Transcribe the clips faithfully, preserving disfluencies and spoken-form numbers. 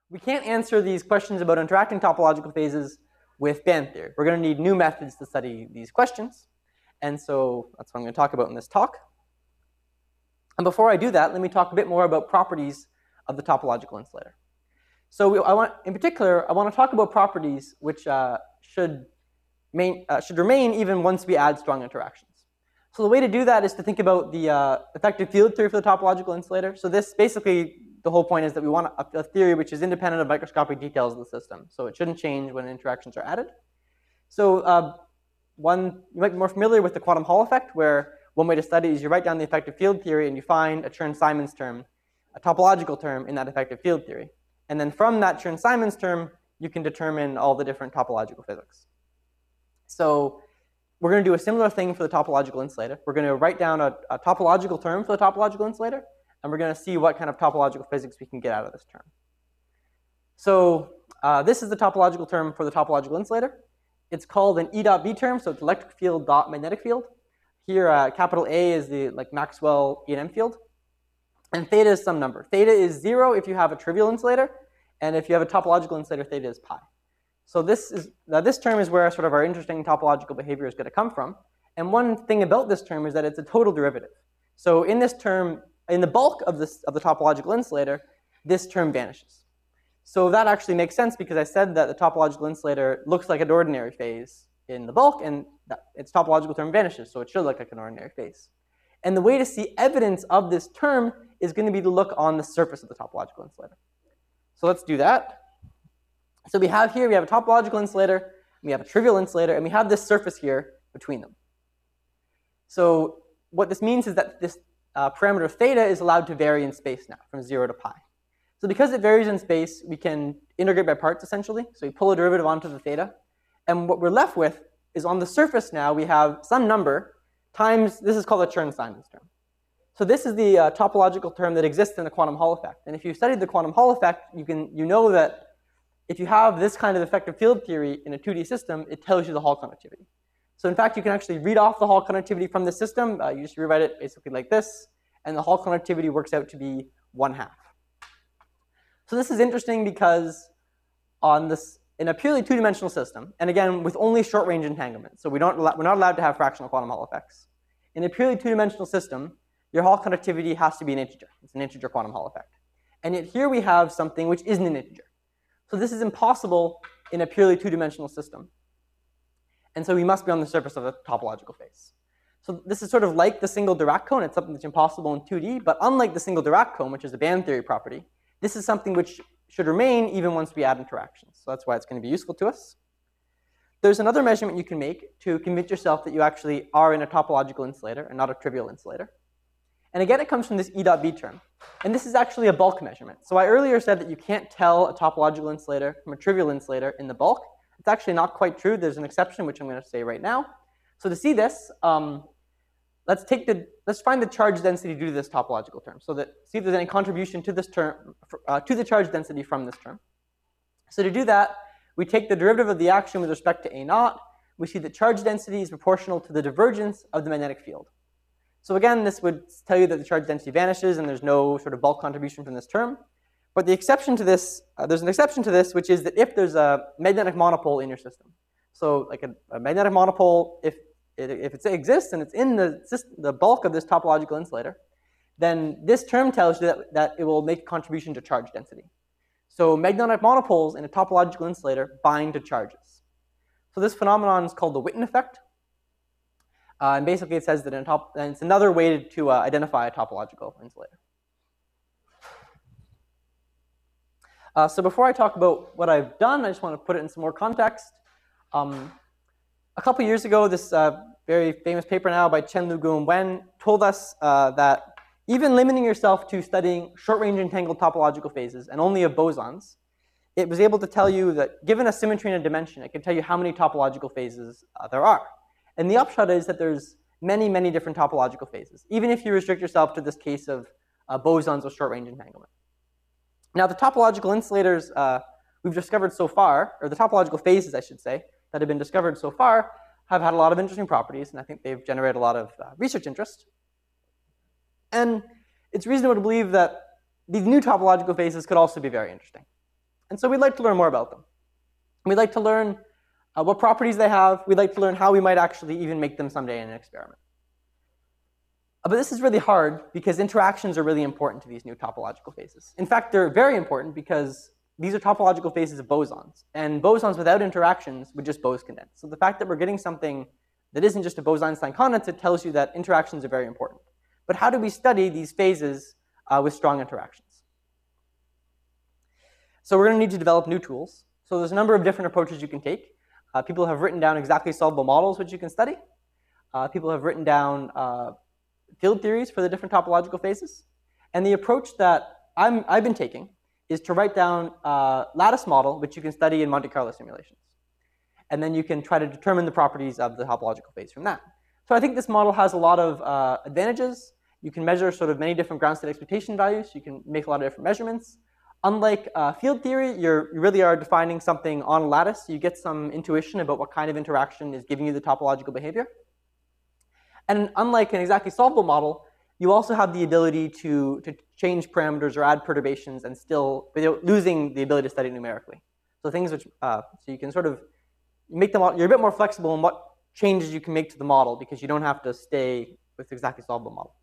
we can't answer these questions about interacting topological phases with band theory. We're going to need new methods to study these questions. And so that's what I'm going to talk about in this talk. And before I do that, let me talk a bit more about properties of the topological insulator. So we, I want, in particular, I want to talk about properties which uh, should, main, uh, should remain even once we add strong interactions. So the way to do that is to think about the uh, effective field theory for the topological insulator. So this basically, the whole point is that we want a, a theory which is independent of microscopic details of the system. So it shouldn't change when interactions are added. So uh, one, you might be more familiar with the quantum Hall effect, where one way to study is you write down the effective field theory and you find a Chern-Simons term, a topological term in that effective field theory. And then from that Chern-Simons term, you can determine all the different topological physics. So we're going to do a similar thing for the topological insulator. We're going to write down a, a topological term for the topological insulator, and we're going to see what kind of topological physics we can get out of this term. So uh, this is the topological term for the topological insulator. It's called an E dot B term, so it's electric field dot magnetic field. Here, uh, capital A is the like Maxwell E and M field, and theta is some number. Theta is zero if you have a trivial insulator, and if you have a topological insulator, theta is pi. So this is now this term is where sort of our interesting topological behavior is going to come from. And one thing about this term is that it's a total derivative. So in this term, in the bulk of this of the topological insulator, this term vanishes. So that actually makes sense because I said that the topological insulator looks like an ordinary phase in the bulk, and that its topological term vanishes, so it should look like an ordinary phase. And the way to see evidence of this term is going to be to look on the surface of the topological insulator. So let's do that. So we have here, we have a topological insulator, we have a trivial insulator, and we have this surface here between them. So what this means is that this uh, parameter theta is allowed to vary in space now, from zero to pi. So because it varies in space, we can integrate by parts, essentially. So we pull a derivative onto the theta. And what we're left with is on the surface now, we have some number times, this is called a Chern-Simons term. So this is the uh, topological term that exists in the quantum Hall effect. And if you studied the quantum Hall effect, you, can, you know that if you have this kind of effective field theory in a two D system, it tells you the Hall conductivity. So in fact, you can actually read off the Hall conductivity from the system. Uh, you just rewrite it basically like this, and the Hall conductivity works out to be one half. So this is interesting because on this, in a purely two-dimensional system, and again, with only short-range entanglement, so we don't, we're not allowed to have fractional quantum Hall effects. In a purely two-dimensional system, your Hall conductivity has to be an integer. It's an integer quantum Hall effect. And yet here we have something which isn't an integer. So this is impossible in a purely two-dimensional system. And so we must be on the surface of a topological phase. So this is sort of like the single Dirac cone. It's something that's impossible in two D, but unlike the single Dirac cone, which is a band theory property, this is something which should remain even once we add interactions. So that's why it's going to be useful to us. There's another measurement you can make to convince yourself that you actually are in a topological insulator and not a trivial insulator. And again, it comes from this E dot B term. And this is actually a bulk measurement. So I earlier said that you can't tell a topological insulator from a trivial insulator in the bulk. It's actually not quite true. There's an exception, which I'm going to say right now. So to see this, um, let's take the let's find the charge density due to this topological term. So that see if there's any contribution to this term uh, to the charge density from this term. So to do that, we take the derivative of the action with respect to A naught. We see that charge density is proportional to the divergence of the magnetic field. So again, this would tell you that the charge density vanishes and there's no sort of bulk contribution from this term. But the exception to this, uh, there's an exception to this, which is that if there's a magnetic monopole in your system. So like a, a magnetic monopole, if it, if it exists and it's in the, system, the bulk of this topological insulator, then this term tells you that, that it will make a contribution to charge density. So magnetic monopoles in a topological insulator bind to charges. So this phenomenon is called the Witten effect. Uh, and basically it says that in a top, and it's another way to uh, identify a topological insulator. Uh, so before I talk about what I've done, I just want to put it in some more context. Um, a couple years ago, this uh, very famous paper now by Chen-Lu Gu and Wen told us uh, that even limiting yourself to studying short-range entangled topological phases and only of bosons, it was able to tell you that given a symmetry and a dimension, it could tell you how many topological phases uh, there are. And the upshot is that there's many, many different topological phases, even if you restrict yourself to this case of uh, bosons with short-range entanglement. Now, the topological insulators uh, we've discovered so far, or the topological phases, I should say, that have been discovered so far, have had a lot of interesting properties, and I think they've generated a lot of uh, research interest. And it's reasonable to believe that these new topological phases could also be very interesting. And so we'd like to learn more about them. We'd like to learn uh, what properties they have. We'd like to learn how we might actually even make them someday in an experiment. Uh, but this is really hard because interactions are really important to these new topological phases. In fact, they're very important because these are topological phases of bosons. And bosons without interactions would just Bose condense. So the fact that we're getting something that isn't just a Bose-Einstein condensate tells you that interactions are very important. But how do we study these phases uh, with strong interactions? So we're going to need to develop new tools. So there's a number of different approaches you can take. Uh, people have written down exactly solvable models which you can study. Uh, people have written down uh, field theories for the different topological phases. And the approach that I'm, I've been taking is to write down a lattice model which you can study in Monte Carlo simulations. And then you can try to determine the properties of the topological phase from that. So I think this model has a lot of uh, advantages. You can measure sort of many different ground state expectation values. You can make a lot of different measurements. Unlike uh, field theory, you're, you really are defining something on a lattice. So you get some intuition about what kind of interaction is giving you the topological behavior. And unlike an exactly solvable model, you also have the ability to, to change parameters or add perturbations and still, without losing the ability to study numerically. So things which, uh, so you can sort of make the model, you're a bit more flexible in what changes you can make to the model because you don't have to stay with exactly solvable model.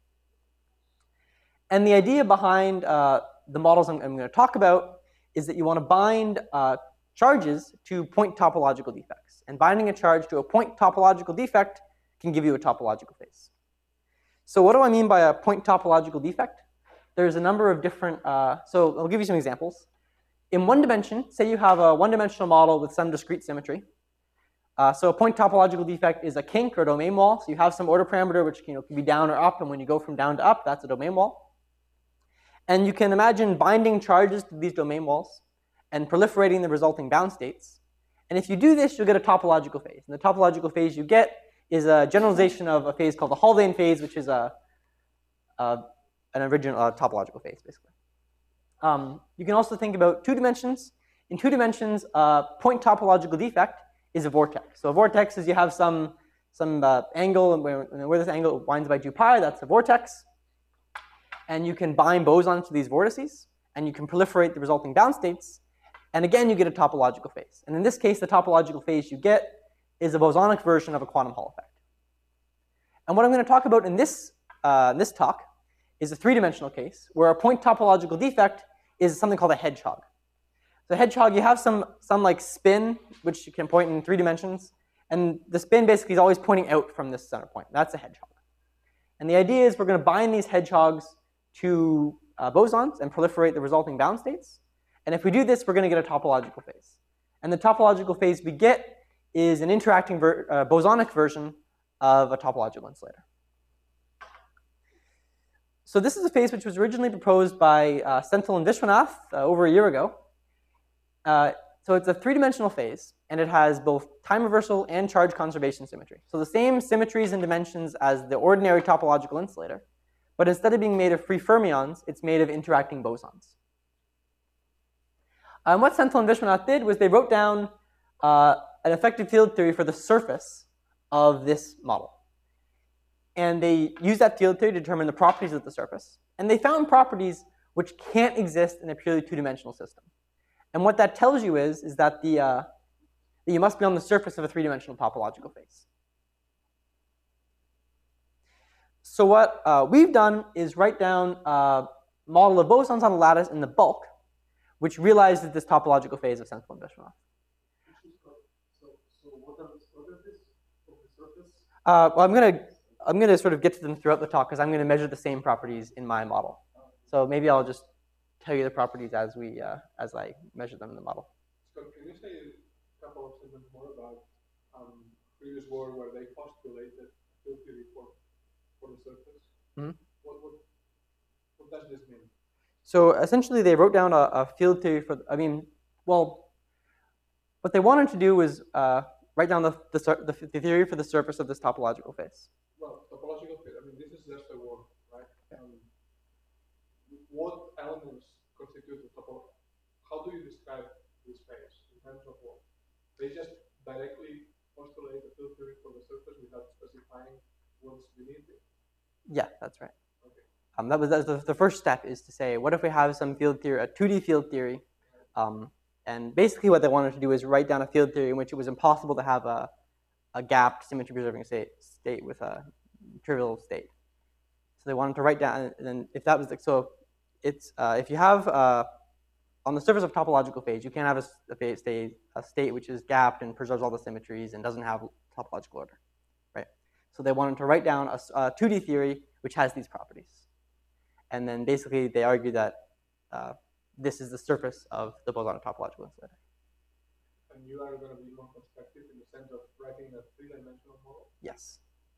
And the idea behind uh, the models I'm, I'm going to talk about is that you want to bind uh, charges to point topological defects. And binding a charge to a point topological defect can give you a topological phase. So what do I mean by a point topological defect? There's a number of different, uh, so I'll give you some examples. In one dimension, say you have a one-dimensional model with some discrete symmetry. Uh, so a point topological defect is a kink or domain wall. So you have some order parameter which you know, can be down or up, and when you go from down to up, that's a domain wall. And you can imagine binding charges to these domain walls and proliferating the resulting bound states. And if you do this, you'll get a topological phase. And the topological phase you get is a generalization of a phase called the Haldane phase, which is a, a, an original uh, topological phase, basically. Um, you can also think about two dimensions. In two dimensions, a point topological defect is a vortex. So a vortex is you have some, some uh, angle, and where, where this angle winds by two pi, that's a vortex. And you can bind bosons to these vortices, and you can proliferate the resulting bound states. And again, you get a topological phase. And in this case, the topological phase you get is a bosonic version of a quantum Hall effect. And what I'm going to talk about in this, uh, this talk is a three-dimensional case where a point topological defect is something called a hedgehog. So hedgehog, you have some, some like spin, which you can point in three dimensions. And the spin basically is always pointing out from this center point. That's a hedgehog. And the idea is we're going to bind these hedgehogs to uh, bosons and proliferate the resulting bound states. And if we do this, we're going to get a topological phase. And the topological phase we get is an interacting ver uh, bosonic version of a topological insulator. So this is a phase which was originally proposed by uh, Senthil and Vishwanath uh, over a year ago. Uh, so it's a three-dimensional phase, and it has both time reversal and charge conservation symmetry. So the same symmetries and dimensions as the ordinary topological insulator, but instead of being made of free fermions, it's made of interacting bosons. And what Senthil and Vishwanath did was they wrote down uh, an effective field theory for the surface of this model. And they used that field theory to determine the properties of the surface. And they found properties which can't exist in a purely two-dimensional system. And what that tells you is, is that, the, uh, that you must be on the surface of a three-dimensional topological phase. So what uh, we've done is write down a model of bosons on a lattice in the bulk, which realizes this topological phase of Senthil and Vishwanath. So, so what are the properties of the surface? Uh, well, I'm going to I'm going to sort of get to them throughout the talk because I'm going to measure the same properties in my model. So maybe I'll just tell you the properties as we uh, as I measure them in the model. So can you say a couple of sentences more about um, previous work where they postulated field theory for for the surface? Mm-hmm. What, what what does this mean? So essentially, they wrote down a, a field theory for. I mean, well, what they wanted to do was uh, write down the, the the the theory for the surface of this topological phase. Well, topological phase. I mean, this is just a word, right? Um, what elements constitute the topology? How do you describe this phase in terms of what? They just directly postulate a field theory for the surface without specifying what's beneath it? Yeah, that's right. Okay. Um, that was, that was the, the first step is to say, what if we have some field theory, a two D field theory, um, And basically what they wanted to do is write down a field theory in which it was impossible to have a, a gapped symmetry preserving state, state with a trivial state. So they wanted to write down, and then if that was the, so it's, uh, if you have, uh, on the surface of topological phase, you can't have a, a, state, a state which is gapped and preserves all the symmetries and doesn't have topological order, right? So they wanted to write down a, a two D theory which has these properties. And then basically they argue that uh, this is the surface of the bosonic topological insulator. And you are going to be more constructive in the sense of writing a three-dimensional model? Yes.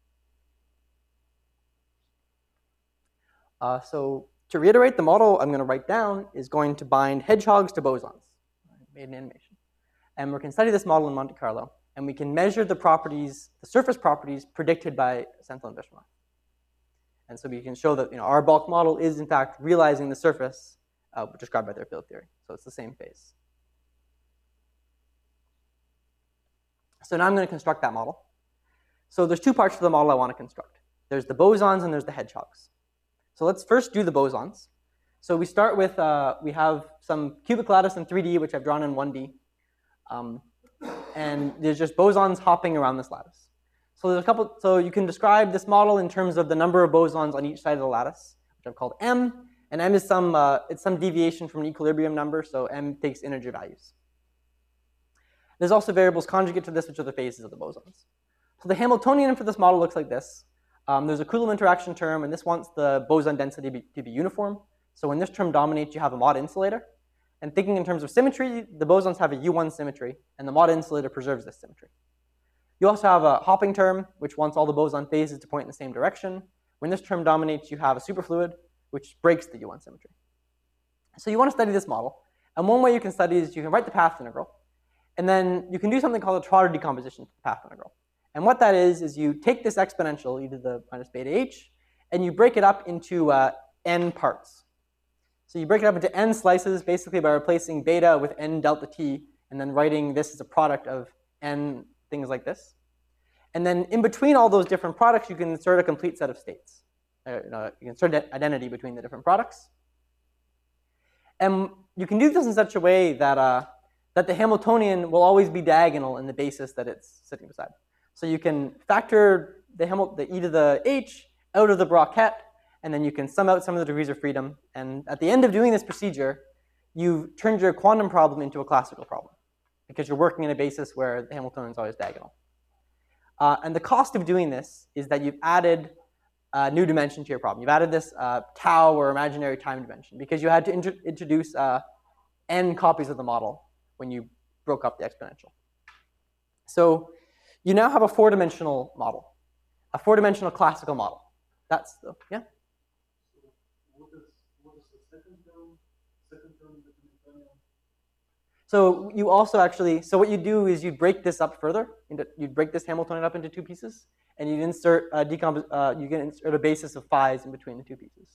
Uh, so to reiterate, the model I'm going to write down is going to bind hedgehogs to bosons. I made an animation. And we can study this model in Monte Carlo, and we can measure the properties, the surface properties predicted by Senthil and Bismarck. And so we can show that you know, our bulk model is, in fact, realizing the surface uh, described by their field theory. So it's the same phase. So now I'm going to construct that model. So there's two parts to the model I want to construct. There's the bosons and there's the hedgehogs. So let's first do the bosons. So we start with, uh, we have some cubic lattice in three D, which I've drawn in one D. Um, and there's just bosons hopping around this lattice. So there's a couple, so you can describe this model in terms of the number of bosons on each side of the lattice, which I've called M. And M is some, uh, it's some deviation from an equilibrium number, so M takes integer values. There's also variables conjugate to this, which are the phases of the bosons. So the Hamiltonian for this model looks like this. Um, there's a Coulomb interaction term, and this wants the boson density be, to be uniform. So when this term dominates, you have a mod insulator. And thinking in terms of symmetry, the bosons have a U one symmetry, and the mod insulator preserves this symmetry. You also have a hopping term, which wants all the boson phases to point in the same direction. When this term dominates, you have a superfluid, which breaks the U one symmetry. So you want to study this model. And one way you can study is you can write the path integral. And then you can do something called a Trotter decomposition to the path integral. And what that is, is you take this exponential, e to the minus beta h, and you break it up into uh, n parts. So you break it up into n slices, basically by replacing beta with n delta t, and then writing this as a product of n things like this. And then in between all those different products, you can insert a complete set of states. Uh, no, you can insert identity between the different products. And you can do this in such a way that, uh, that the Hamiltonian will always be diagonal in the basis that it's sitting beside. So you can factor the, Hamil the e to the h out of the bracket, and then you can sum out some of the degrees of freedom. And at the end of doing this procedure, you've turned your quantum problem into a classical problem, because you're working in a basis where the Hamiltonian is always diagonal. Uh, and the cost of doing this is that you've added a new dimension to your problem. You've added this uh, tau, or imaginary time dimension, because you had to int introduce uh, n copies of the model when you broke up the exponential. So you now have a four-dimensional model, a four-dimensional classical model. That's the, yeah? So what is, what is the second term, second term in the Hamiltonian? So you also actually, so what you do is you break this up further. Into, you'd break this Hamiltonian up into two pieces, and you'd insert a decompos uh, you can insert a basis of phi's in between the two pieces.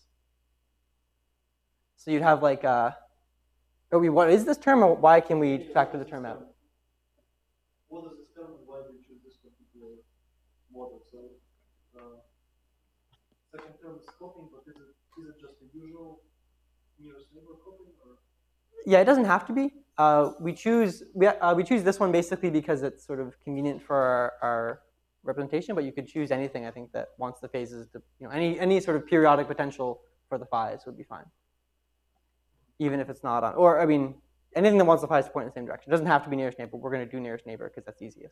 So you'd have like, uh, oh, we, what is this term, or why can we factor the term out? What is this term, and why do we choose this particular model? So uh, second term is copying, but is it, is it just the usual nearest neighbor copying, or? Yeah, it doesn't have to be. Uh, we choose we, uh, we choose this one basically because it's sort of convenient for our, our representation, but you could choose anything, I think, that wants the phases to, you know, any, any sort of periodic potential for the phi's would be fine. Even if it's not on, or I mean, anything that wants the phi's to point in the same direction. It doesn't have to be nearest neighbor. We're going to do nearest neighbor because that's easiest.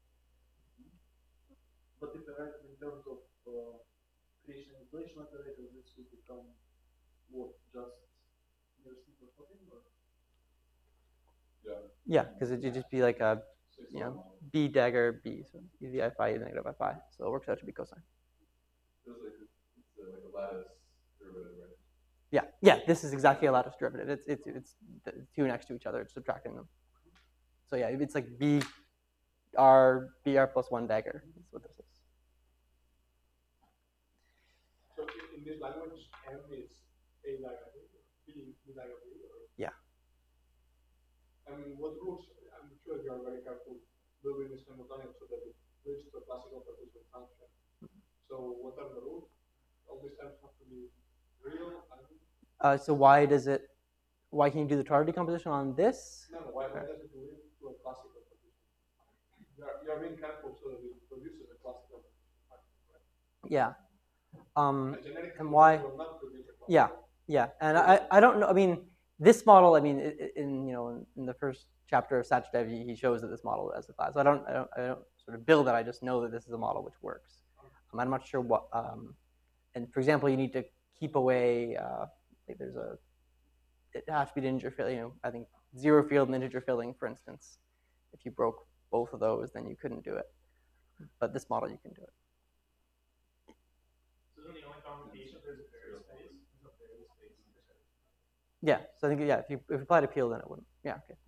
But if I write it in terms of uh, creation and inflation operator, this would become what, just nearest neighbor copying, or? Yeah. Yeah, because it would just be like a, you know, b dagger b, so e to the I phi, e to the negative I phi. So it works out to be cosine. Feels like it's uh, like a lattice derivative, right? Yeah, yeah, this is exactly a lattice derivative. It's it's it's the two next to each other. It's subtracting them. So yeah, it's like b r b r plus one dagger. That's what this is. So in this language, m is a dagger b, b dagger b, or? Yeah. And what rules? I'm sure you are very careful building this Hamiltonian so that it leads to a classical partition function. So what are the rules? All these terms have to be real. Uh, so why does it? Why can you do the Trotter decomposition on this? No, no, why, why does it do it to a classical partition? You are, you are being careful so that it produces a classical partition, right? Yeah. Um, A genetic and why? will not produce a classical. Yeah, yeah. And I, I don't know. I mean, this model. I mean, in, in you know, in, in the first chapter of Sachdev, he, he shows that this model as a class. So I don't, I don't, I don't sort of build it. I just know that this is a model which works. Um, I'm not sure what. Um, and for example, you need to keep away. Uh, like there's a. It has to be an integer filling. You know, I think zero field and integer filling, for instance. If you broke both of those, then you couldn't do it. But this model, you can do it. So then the only combination there's a Barrett space. There's a Barrett space. Yeah. So I think yeah, if you if you applied a peel, then it wouldn't. Yeah. Okay.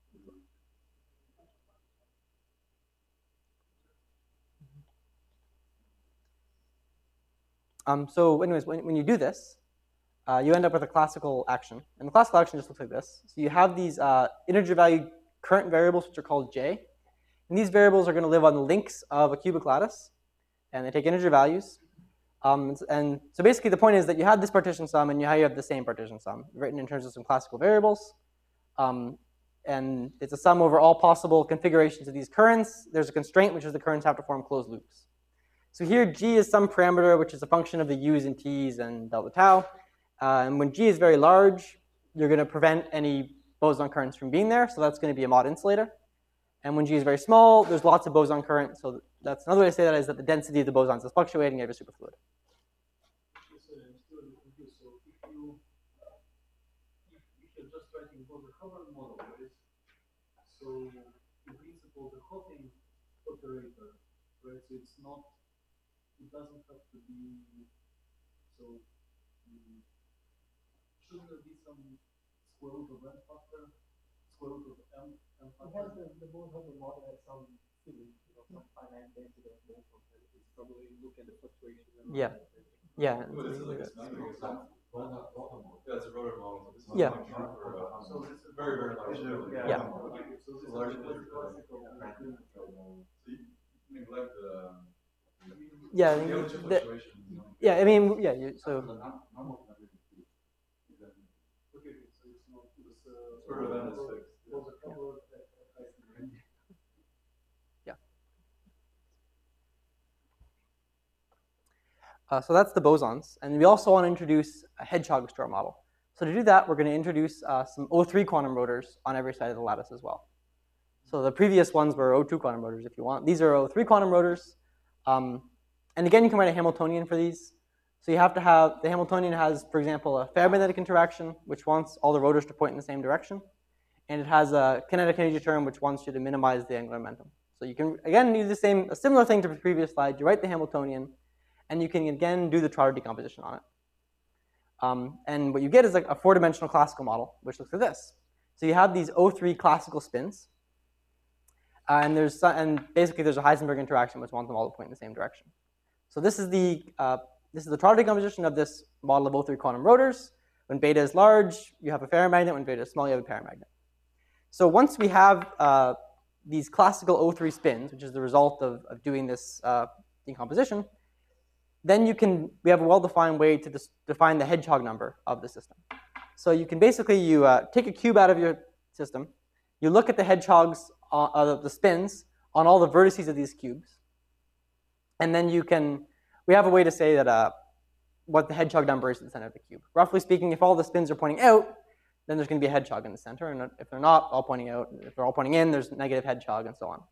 Um, so anyways, when, when you do this, uh, you end up with a classical action. And the classical action just looks like this. So you have these uh, integer value current variables, which are called j. And these variables are going to live on the links of a cubic lattice. And they take integer values. Um, and so basically the point is that you have this partition sum and you have the same partition sum written in terms of some classical variables. Um, and it's a sum over all possible configurations of these currents. There's a constraint, which is the currents have to form closed loops. So here G is some parameter, which is a function of the U's and T's and delta tau. Uh, and when G is very large, you're going to prevent any boson currents from being there. So that's going to be a mod insulator. And when G is very small, there's lots of boson current. So that's another way to say that is that the density of the bosons is fluctuating. You have a superfluid. So I'm still confused. So if you if, if you're just writing about the Hubbard model, right? So in principle, the Hawking operator, right? So it's not. It doesn't have to be. So um, shouldn't there be some square root of n factor, square root of m m factor? The, the Born-Haber model has some feeling, you know, some finite density of boson. It's probably look at the fluctuation. Yeah. Yeah. But it's like, it's not like it's not, Rotor model. Yeah, it's a rotor model. It's not Yeah. like short for, uh, So this is very, very large. Yeah. So this is Large the player. classical. So you neglect the. Yeah. the The, other fluctuations. yeah. I mean, yeah. You, so. Okay, so it's not this. Uh, Sort of n is fixed. was a Hubbard. Uh, so that's the bosons. And we also want to introduce a hedgehog to our model. So to do that, we're going to introduce uh, some O three quantum rotors on every side of the lattice as well. So the previous ones were O two quantum rotors if you want. These are O three quantum rotors. Um, and again, you can write a Hamiltonian for these. So you have to have, the Hamiltonian has, for example, a ferromagnetic interaction, which wants all the rotors to point in the same direction. And it has a kinetic energy term, which wants you to minimize the angular momentum. So you can, again, do the same, a similar thing to the previous slide. You write the Hamiltonian, and you can, again, do the Trotter decomposition on it. Um, and what you get is like a four-dimensional classical model, which looks like this. So you have these O three classical spins. Uh, and there's and basically there's a Heisenberg interaction which wants them all to point in the same direction. So this is the uh, this is the Trotter decomposition of this model of O three quantum rotors. When beta is large, you have a ferromagnet. When beta is small, you have a paramagnet. So once we have uh, these classical O three spins, which is the result of, of doing this uh, decomposition, then you can we have a well-defined way to define the hedgehog number of the system. So you can basically you uh, take a cube out of your system, you look at the hedgehogs, uh, uh, the spins on all the vertices of these cubes, and then you can we have a way to say that uh, what the hedgehog number is at the center of the cube. Roughly speaking, if all the spins are pointing out, then there's going to be a hedgehog in the center, and if they're not all pointing out, if they're all pointing in, there's negative hedgehog, and so on.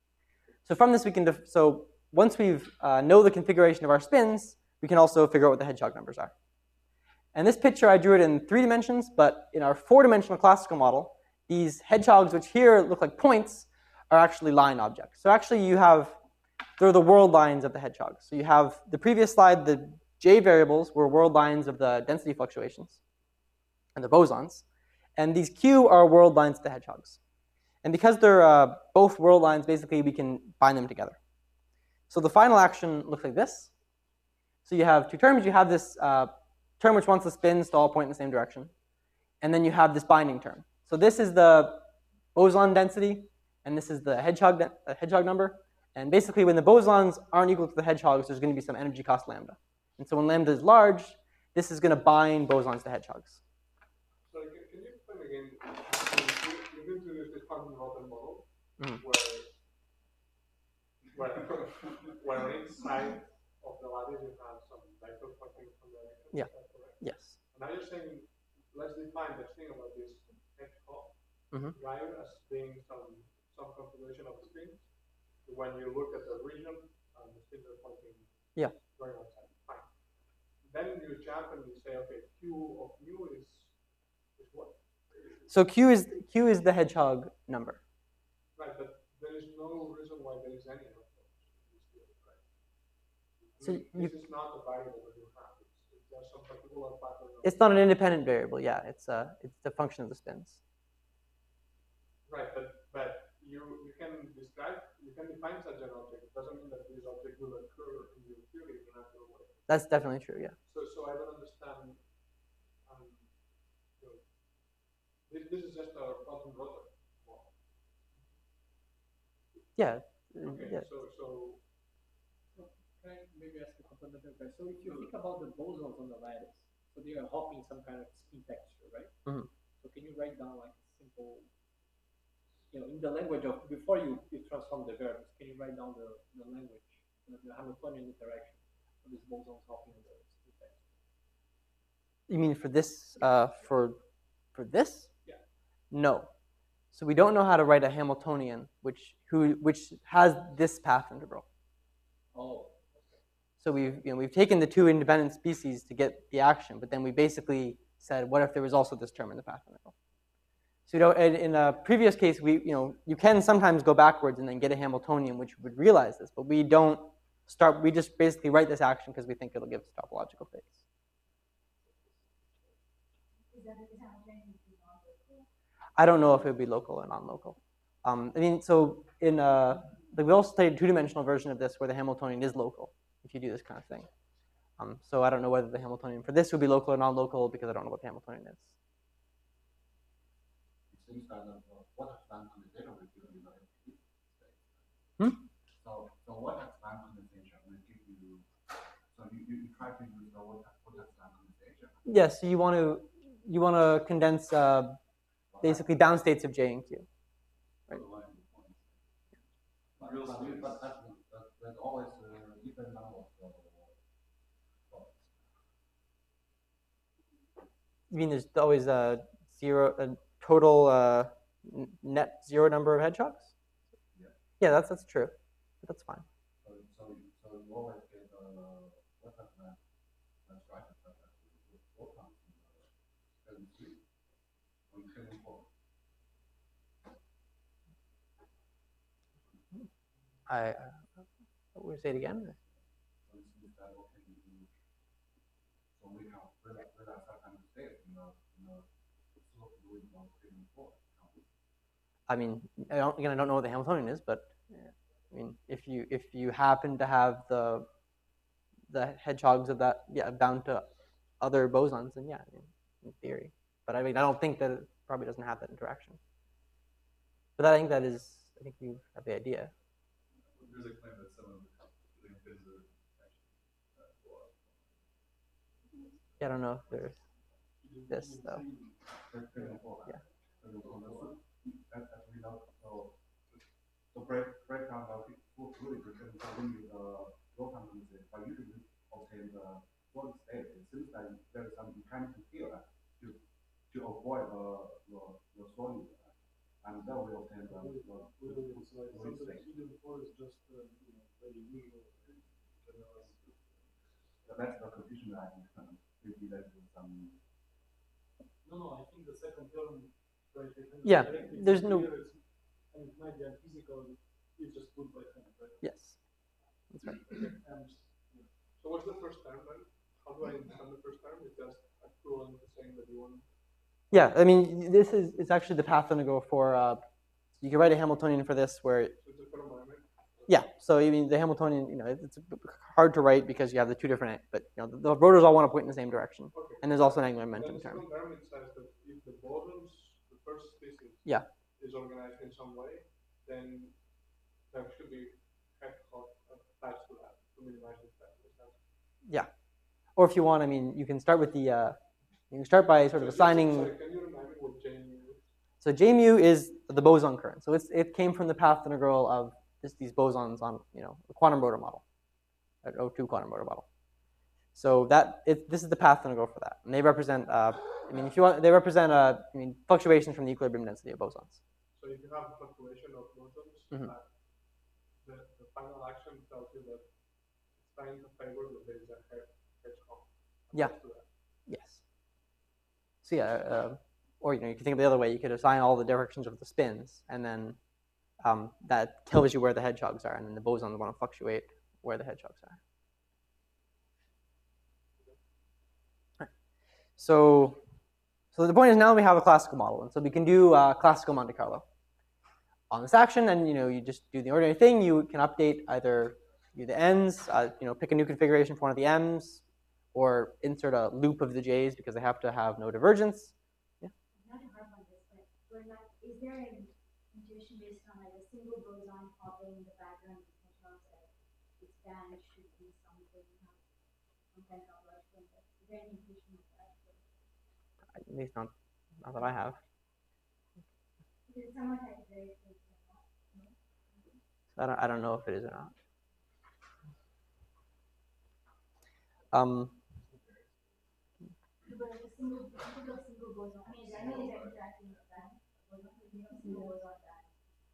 So from this, we can def so once we uh, know the configuration of our spins, we can also figure out what the hedgehog numbers are. And this picture, I drew it in three dimensions, but in our four-dimensional classical model, these hedgehogs, which here look like points, are actually line objects. So actually, you have they're the world lines of the hedgehogs. So you have the previous slide, the J variables were world lines of the density fluctuations and the bosons. And these Q are world lines of the hedgehogs. And because they're uh, both world lines, basically we can bind them together. So the final action looks like this. So you have two terms. You have this uh, term which wants the spins to all point in the same direction. And then you have this binding term. So this is the boson density, and this is the hedgehog, uh, hedgehog number. And basically, when the bosons aren't equal to the hedgehogs, there's going to be some energy cost lambda. And so when lambda is large, this is going to bind bosons to hedgehogs. So can, can you explain quantum Rotter model Mhm. where, where, where inside of the lattice you have some vector pointing from the direction. Yeah. Is that correct? Yes. And now you're saying, let's define the thing about this hedgehog Mhm. drive as being some some configuration of strings. When you look at the region, um, the strings are pointing Yeah. going outside. Fine. Then you jump and you say, okay, Q of mu is is what? So Q is Q is the hedgehog number. Right, but there is no reason why there is any of those in this field, right? I So mean, you- this is not a variable that you have. It's, it's just some particular pattern. of- It's not an independent variable. Yeah, it's uh, it's the function of the spins. Right, but but you you can describe, you can define such an object. It doesn't mean that this object will occur in your theory in a natural way. That's definitely true. Yeah. So so I don't understand. Um, you know, this this is just a quantum rotor. Yeah. Okay, Yeah. so so Can I maybe ask a complementary question? So if you think about the bosons on the lattice, so they are hopping some kind of spin texture, right? Mhm. So can you write down like a simple, you know, in the language of, before you, you transform the verbs, can you write down the, the language, the, the Hamiltonian interaction of these bosons hopping on the spin texture? You mean for this? Uh, for for this? Yeah. No. So we don't know how to write a Hamiltonian which who which has this path integral. Oh. So we've you know we've taken the two independent species to get the action, but then we basically said, what if there was also this term in the path integral? So you know, in, in a previous case, we you know you can sometimes go backwards and then get a Hamiltonian which would realize this, but we don't start. We just basically write this action because we think it'll give us topological phase. I don't know if it would be local or non-local. Um, I mean, so in uh, like we also studied a two-dimensional version of this where the Hamiltonian is local if you do this kind of thing. Um, so I don't know whether the Hamiltonian for this would be local or non-local because I don't know what the Hamiltonian is. It seems that uh, what expand condensation will give you the empty state. Hmm? So, so what expand condensation will give you? So you, you, you try to use the what what expand condensation. Yes, so you want to you want to condense uh, basically down states of J and Q. Right. But, but, but that's, that, there's always a different number of uh, You mean there's always a zero, a total uh, net zero number of hedgehogs? Yeah. Yeah, that's that's true. But that's fine. So, so, so you always get uh, what expand and try to set that with photons in the seventy-three or in seventy-four. I uh, we'll say it again. So it seems that okay, you do. So we can realize realize that kind of state in the in the slope with one seventy-four. I mean, I don't, again, I don't know what the Hamiltonian is, but yeah, I mean, if you if you happen to have the the hedgehogs of that, yeah, bound to other bosons, then yeah, I mean, in theory. But I mean, I don't think that it probably doesn't have that interaction. But I think that is, I think you have the idea. There's a claim that some of the things are actually uh, well, Yeah, I don't know if there's this though. yeah. As, as we know, so so break break down the full fluid because when you uh low condensate, but you can obtain the solid state. It seems like there is some mechanical field to to avoid the the, the solid, and then we obtain the the, the, the fluid state. So that's the confusion that I think um, maybe that is some. No, no, I think the second term, right? Yeah, directly there's no- here is- and it might be unphysical, you just put by hand, right? Yes, that's right. And so what's the first term then? How do I understand the first term? It's just equivalent to saying that you want. Yeah, I mean, this is it's actually the path integral for. Uh, you can write a Hamiltonian for this where. So it's a ferromagnet. Yeah, so I mean the Hamiltonian, you know, it's hard to write because you have the two different, but you know, the, the rotors all want to point in the same direction, Okay. and there's also an angular Then momentum the term. second term, it says that if the bosons, the first species, Yeah. is organized in some way, then there should be hedgehog attached to that to minimize the effect. Yeah, or if you want, I mean, you can start with the, uh, you can start by sort of assigning. Sorry, can you remind me what J mu is? So J mu is the boson current. So it's, it came from the path integral of just these bosons on, you know, the quantum rotor model, an O two quantum rotor model. So that it, this is the path integral for that, and they represent. Uh, I mean, if you want, they represent. Uh, I mean, fluctuations from the equilibrium density of bosons. So if you have a fluctuation of bosons, Mhm. uh, the, the final action tells you that it's trying to favor that there is a hedge, hedgehog. Yeah. To that. Yes. So yeah, uh, or you know, you can think of it the other way. You could assign all the directions of the spins, and then um, that tells you where the hedgehogs are, and then the bosons want to fluctuate where the hedgehogs are. Right. So, so the point is now we have a classical model, and so we can do uh, classical Monte Carlo on this action, and you know, you just do the ordinary thing. You can update either you the n's, uh, you know, pick a new configuration for one of the m's, or insert a loop of the j's because they have to have no divergence. Yeah. Not to harp on this, but for like, is there an intuition based on like a single boson popping in the background of the hedgehog that its band should be something, some kind of logical input? Is there any intuition with that? At least not, not that I have. Because it's somewhat like very close to that. I don't, I don't know if it is or not. Um, But like a single, think of a single boson. I mean, I know these are interacting with that. But what if you know single boson band?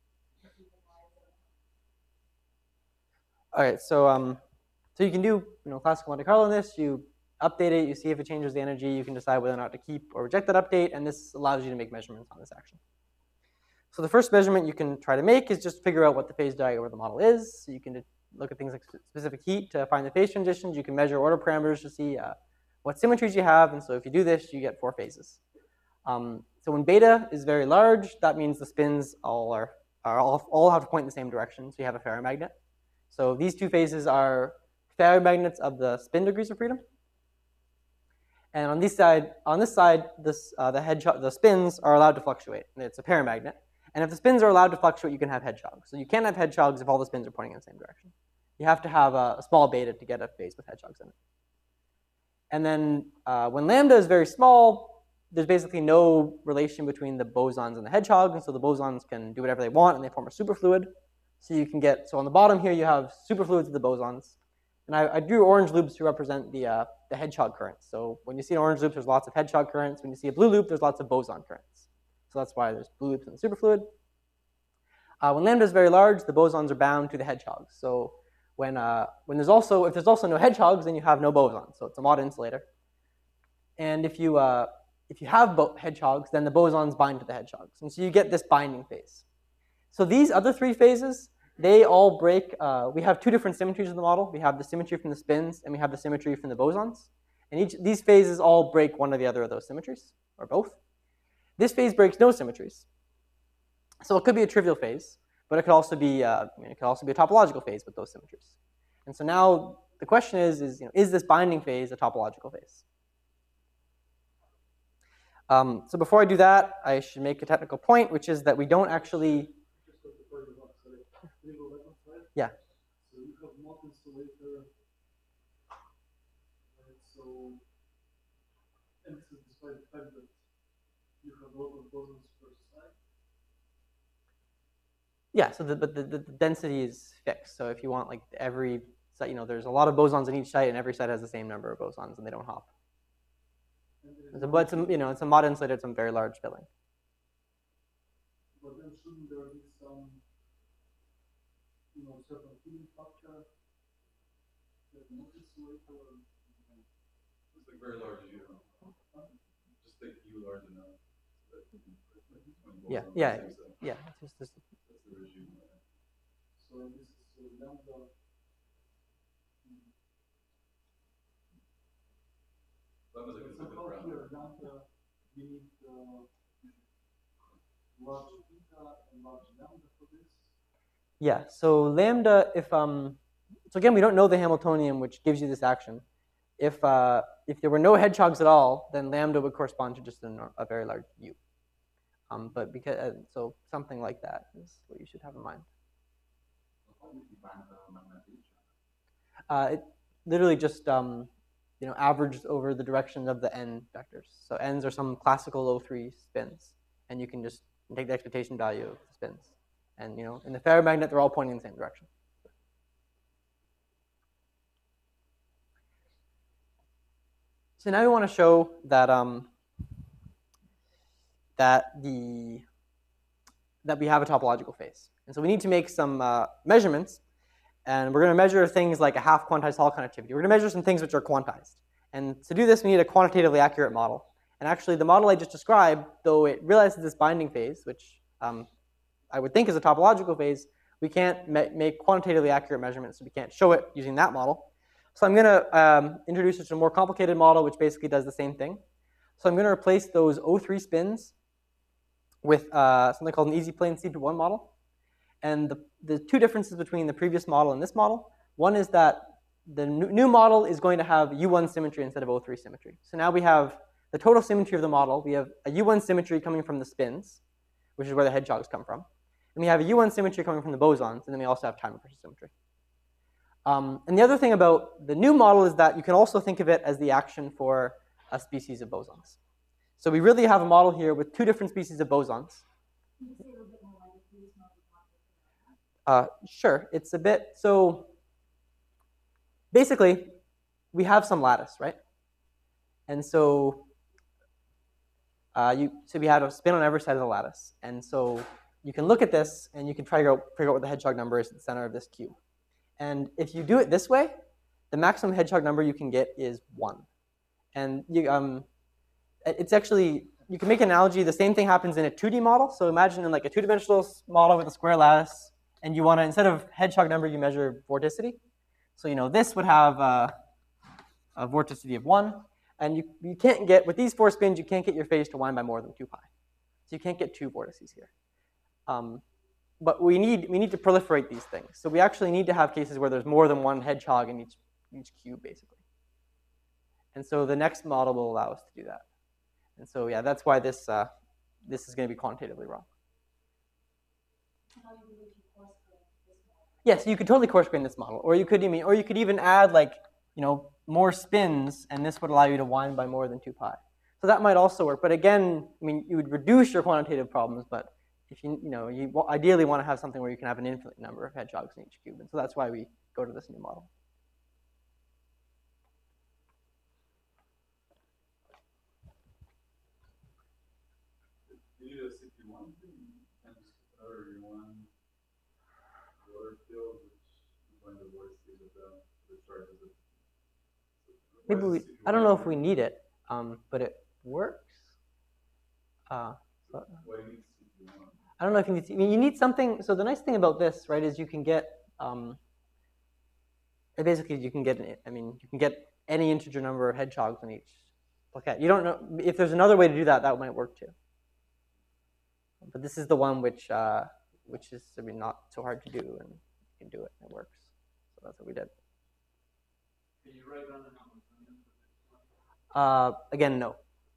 all right, so um, so you can do you know classical Monte Carlo in this. You update it, you see if it changes the energy. You can decide whether or not to keep or reject that update, and this allows you to make measurements on this action. So the first measurement you can try to make is just figure out what the phase diagram of the model is. So you can look at things like specific heat to find the phase transitions. You can measure order parameters to see uh, what symmetries you have, and so if you do this, you get four phases. Um, so when beta is very large, that means the spins all are, are all, all have to point in the same direction. So you have a ferromagnet. So these two phases are ferromagnets of the spin degrees of freedom. And on this side, on this side, this uh, the hedgehog, the spins are allowed to fluctuate. It's a paramagnet. And if the spins are allowed to fluctuate, you can have hedgehogs. So you can't have hedgehogs if all the spins are pointing in the same direction. You have to have a, a small beta to get a phase with hedgehogs in it. And then uh, when lambda is very small, there's basically no relation between the bosons and the hedgehog, and so the bosons can do whatever they want, and they form a superfluid. So you can get, so on the bottom here, you have superfluids of the bosons. And I, I drew orange loops to represent the, uh, the hedgehog currents. So when you see an orange loop, there's lots of hedgehog currents. When you see a blue loop, there's lots of boson currents. So that's why there's blue loops in the superfluid. Uh, when lambda is very large, the bosons are bound to the hedgehogs. So when, uh, when there's also, if there's also no hedgehogs, then you have no bosons. So it's a mod insulator. And if you, uh, if you have hedgehogs, then the bosons bind to the hedgehogs. And so you get this binding phase. So these other three phases, they all break. Uh, we have two different symmetries of the model. We have the symmetry from the spins, and we have the symmetry from the bosons. And each these phases all break one or the other of those symmetries, or both. This phase breaks no symmetries. So it could be a trivial phase, but it could also be, uh, I mean, it could also be a topological phase with those symmetries. And so now the question is, is, you know, is this binding phase a topological phase? Um, so before I do that, I should make a technical point, which is that we don't actually. Yeah. So you have mod insulator, right? So, and so despite the fact that you have a lot of bosons per side. Yeah, so the, but the, the density is fixed. So if you want like every site, you know, there's a lot of bosons in each site, and every site has the same number of bosons, and they don't hop. So, but it's a, you know, it's a mod insulator, it's a very large filling. But then shouldn't there be some, you know, certain heating factor that mod insulator? Just like very large U. Just think U large enough. Yeah, yeah, yeah. It's just this. That's the regime. So this is so lambda. Lambda's like a So good how ground. here lambda we need uh, large beta and large lambda for this. Yeah. So lambda, if um, so again, we don't know the Hamiltonian, which gives you this action. If uh, if there were no hedgehogs at all, then lambda would correspond to just a, a very large U. Um, but because uh, so something like that is what you should have in mind. Uh, it literally just um, you know, averages over the direction of the n vectors. So n's are some classical O three spins, and you can just and take the expectation value of the spins. And you know, in the ferromagnet, they're all pointing in the same direction. So now we want to show that um, that the that we have a topological phase. And so we need to make some uh, measurements, and we're going to measure things like a half quantized Hall conductivity. We're going to measure some things which are quantized. And to do this, we need a quantitatively accurate model. And actually, the model I just described, though it realizes this binding phase, which um, I would think is a topological phase, we can't make quantitatively accurate measurements, so we can't show it using that model. So I'm going to um, introduce a more complicated model, which basically does the same thing. So I'm going to replace those O three spins with uh, something called an easy plane C P one model. And the, the two differences between the previous model and this model, one is that the new model is going to have U one symmetry instead of O three symmetry. So now we have the total symmetry of the model. We have a U one symmetry coming from the spins, which is where the hedgehogs come from. And we have a U one symmetry coming from the bosons, and then we also have time pressure symmetry. Um, and the other thing about the new model is that you can also think of it as the action for a species of bosons. So we really have a model here with two different species of bosons. Can you say a little bit more like the previous model? Uh, sure, it's a bit, so basically we have some lattice, right? And so, uh, you, so we had a spin on every side of the lattice. And so you can look at this and you can try to figure out what the hedgehog number is at the center of this cube. And if you do it this way, the maximum hedgehog number you can get is one. And you, um, it's actually, you can make an analogy, the same thing happens in a two D model. So imagine in like a two-dimensional model with a square lattice, and you want to, instead of hedgehog number, you measure vorticity. So you know this would have a, a vorticity of one, and you, you can't get, with these four spins, you can't get your phase to wind by more than two pi. So you can't get two vortices here. Um, but we need, we need to proliferate these things. So we actually need to have cases where there's more than one hedgehog in each, each cube, basically. And so the next model will allow us to do that. And so yeah, that's why this, uh, this is going to be quantitatively wrong. Yes, you could totally coarse grain this model, or you could even, or you could even add like, you know, more spins, and this would allow you to wind by more than two pi. So that might also work. But again, I mean, you would reduce your quantitative problems, but if you, you know, you ideally want to have something where you can have an infinite number of hedgehogs in each cube, and so that's why we go to this new model. You need a C P one thing, and or you want water field, which find the vortices of the, the charges of. Maybe we, I don't know if we need it, um, but it works. Uh, but, Why do you need C P one? I don't know if you need, I mean, you need something, so the nice thing about this, right, is you can get, um, basically you can get, I mean, you can get any integer number of hedgehogs in each plaquette. You don't know, if there's another way to do that, that might work too. But this is the one which, uh, which is, I mean, not so hard to do, and you can do it, and it works. So that's what we did. Can you write down the numbers? Uh, again, no.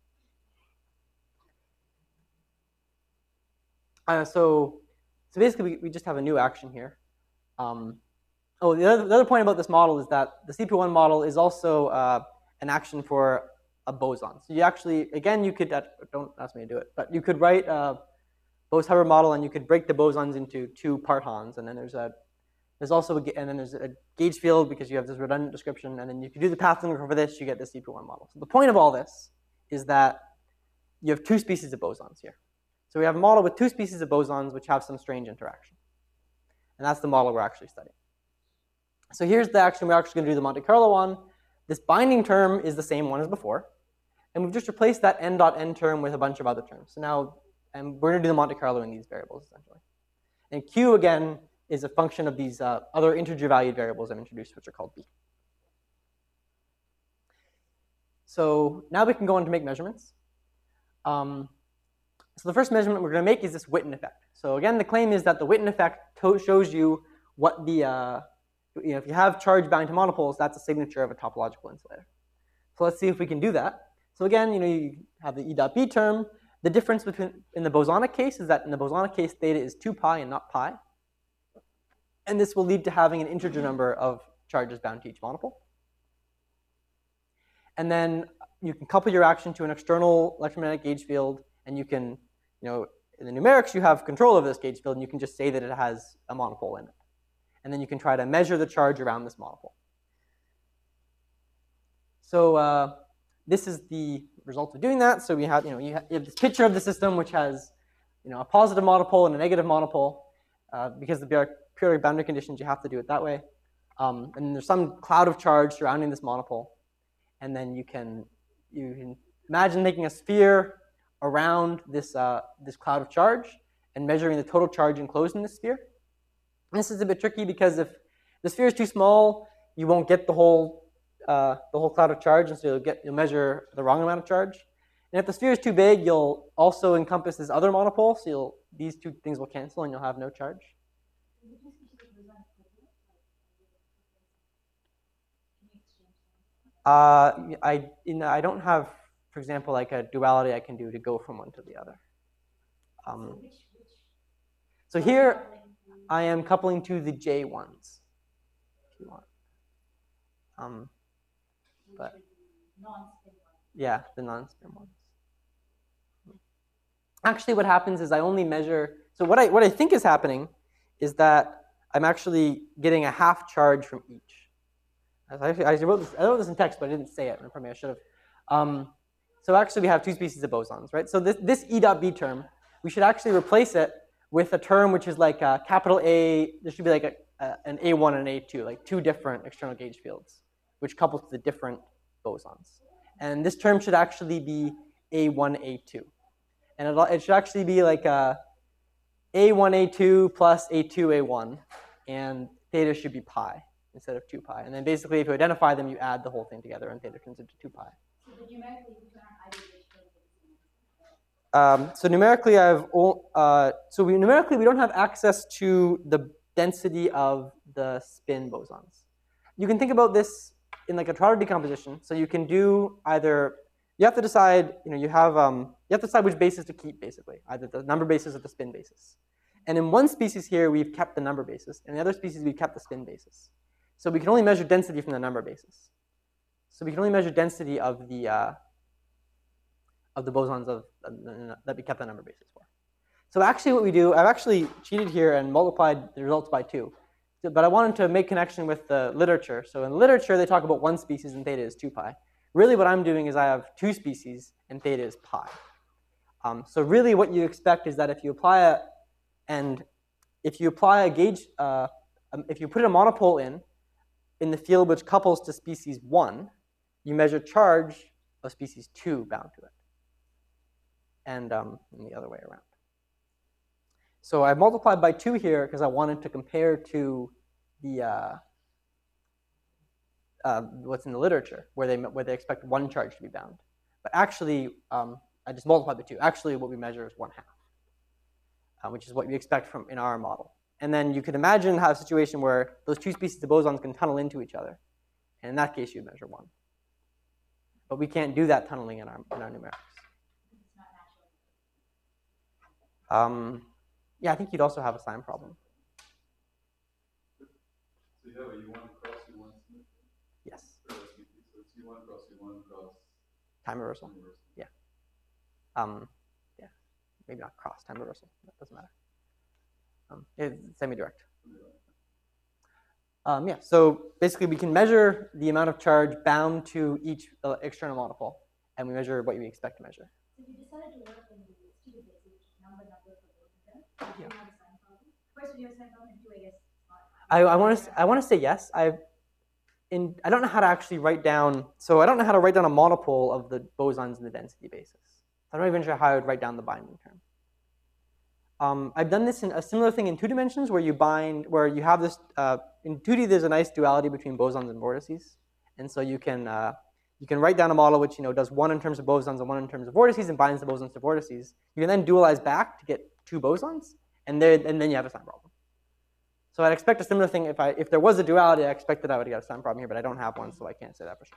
Uh, so, so basically, we, we just have a new action here. Um, oh, the other, the other point about this model is that the C P one model is also uh, an action for a boson. So you actually, again, you could, uh, don't ask me to do it, but you could write a Bose-Hubbard model, and you could break the bosons into two partons, and then there's a, there's also, a, and then there's a gauge field because you have this redundant description, and then if you do the path limiter for this, you get the C P one model. So the point of all this is that you have two species of bosons here. So we have a model with two species of bosons which have some strange interaction. And that's the model we're actually studying. So here's the action we're actually going to do the Monte Carlo on. This binding term is the same one as before. And we've just replaced that n dot n term with a bunch of other terms. So now and we're going to do the Monte Carlo in these variables, essentially. And Q, again, is a function of these uh, other integer valued variables I've introduced, which are called B. So now we can go on to make measurements. Um, So the first measurement we're going to make is this Witten effect. So again, the claim is that the Witten effect shows you what the, uh, you know, if you have charge bound to monopoles, that's a signature of a topological insulator. So let's see if we can do that. So again, you know, you have the E dot B term. The difference between, in the bosonic case is that in the bosonic case, theta is two pi and not pi. And this will lead to having an integer number of charges bound to each monopole. And then you can couple your action to an external electromagnetic gauge field, and you can, you know, in the numerics, you have control of this gauge field, and you can just say that it has a monopole in it. And then you can try to measure the charge around this monopole. So uh, this is the result of doing that. So we have, you know, you have, you have this picture of the system which has, you know, a positive monopole and a negative monopole. Uh, because of the periodic boundary conditions, you have to do it that way. Um, and there's some cloud of charge surrounding this monopole. And then you can you can imagine making a sphere around this uh, this cloud of charge and measuring the total charge enclosed in the sphere. And this is a bit tricky because if the sphere is too small, you won't get the whole uh, the whole cloud of charge, and so you'll get you'll measure the wrong amount of charge. And if the sphere is too big, you'll also encompass this other monopole, so you'll these two things will cancel, and you'll have no charge. Uh, I you know, I don't have, for example, like a duality I can do to go from one to the other. Um, so here I am coupling to the J ones, if you want. Um, but yeah, the non-spin ones. Actually, what happens is I only measure. So what I what I think is happening is that I'm actually getting a half charge from each. I, I wrote this. I wrote this in text, but I didn't say it. Probably I should have. Um, so actually, we have two species of bosons, right? So this this E dot B term, we should actually replace it with a term which is like a capital A. There should be like a, a, an A one and an A two, like two different external gauge fields, which couple to the different bosons. And this term should actually be A one, A two. And it, it should actually be like a A one, A two plus A two, A one. And theta should be pi instead of two pi. And then basically, if you identify them, you add the whole thing together, and theta turns into two pi. So the numerically, you turn either which Um, so numerically, I've uh, so we numerically we don't have access to the density of the spin bosons. You can think about this in like a Trotter decomposition. So you can do either you have to decide you know you have um, you have to decide which basis to keep basically, either the number basis or the spin basis. And in one species here we've kept the number basis, and in the other species we've kept the spin basis. So we can only measure density from the number basis. So we can only measure density of the uh, of the bosons of, uh, that we kept the number basis for. So actually what we do, I've actually cheated here and multiplied the results by two. So, but I wanted to make connection with the literature. So in literature, they talk about one species and theta is two pi. Really what I'm doing is I have two species and theta is pi. Um, so really what you expect is that if you apply a, and if you apply a gauge, uh, um, if you put a monopole in, in the field which couples to species one, you measure charge of species two bound to it. And um, the other way around. So I multiplied by two here because I wanted to compare to the uh, uh, what's in the literature, where they where they expect one charge to be bound. But actually, um, I just multiplied by two. Actually, what we measure is one half, uh, which is what we expect from in our model. And then you could imagine have a situation where those two species of bosons can tunnel into each other, and in that case, you measure one. But we can't do that tunneling in our in our numerics. Um, yeah, I think you'd also have a sign problem. So you have a U one cross U one symmetry? Yes. So it's U one cross U one cross time reversal. time reversal. Yeah. Um, yeah. Maybe not cross time reversal. That doesn't matter. Um, it's semi-direct. Um, yeah. So basically, we can measure the amount of charge bound to each uh, external monopole, and we measure what we expect to measure. So you decided to work in the student base, which is number number for both of them. Yeah. You have a sign problem. First, we have a sign problem, and two, I guess. I, I want to I want to say yes. I in I don't know how to actually write down. So I don't know how to write down a monopole of the bosons in the density basis. I'm not even sure how I would write down the binding term. Um, I've done this in a similar thing in two dimensions, where you bind, where you have this uh, in two D. There's a nice duality between bosons and vortices, and so you can uh, you can write down a model which you know does one in terms of bosons and one in terms of vortices and binds the bosons to vortices. You can then dualize back to get two bosons, and there and then you have a sign problem. So I'd expect a similar thing if I if there was a duality. I expect that I would get a sign problem here, but I don't have one, so I can't say that for sure.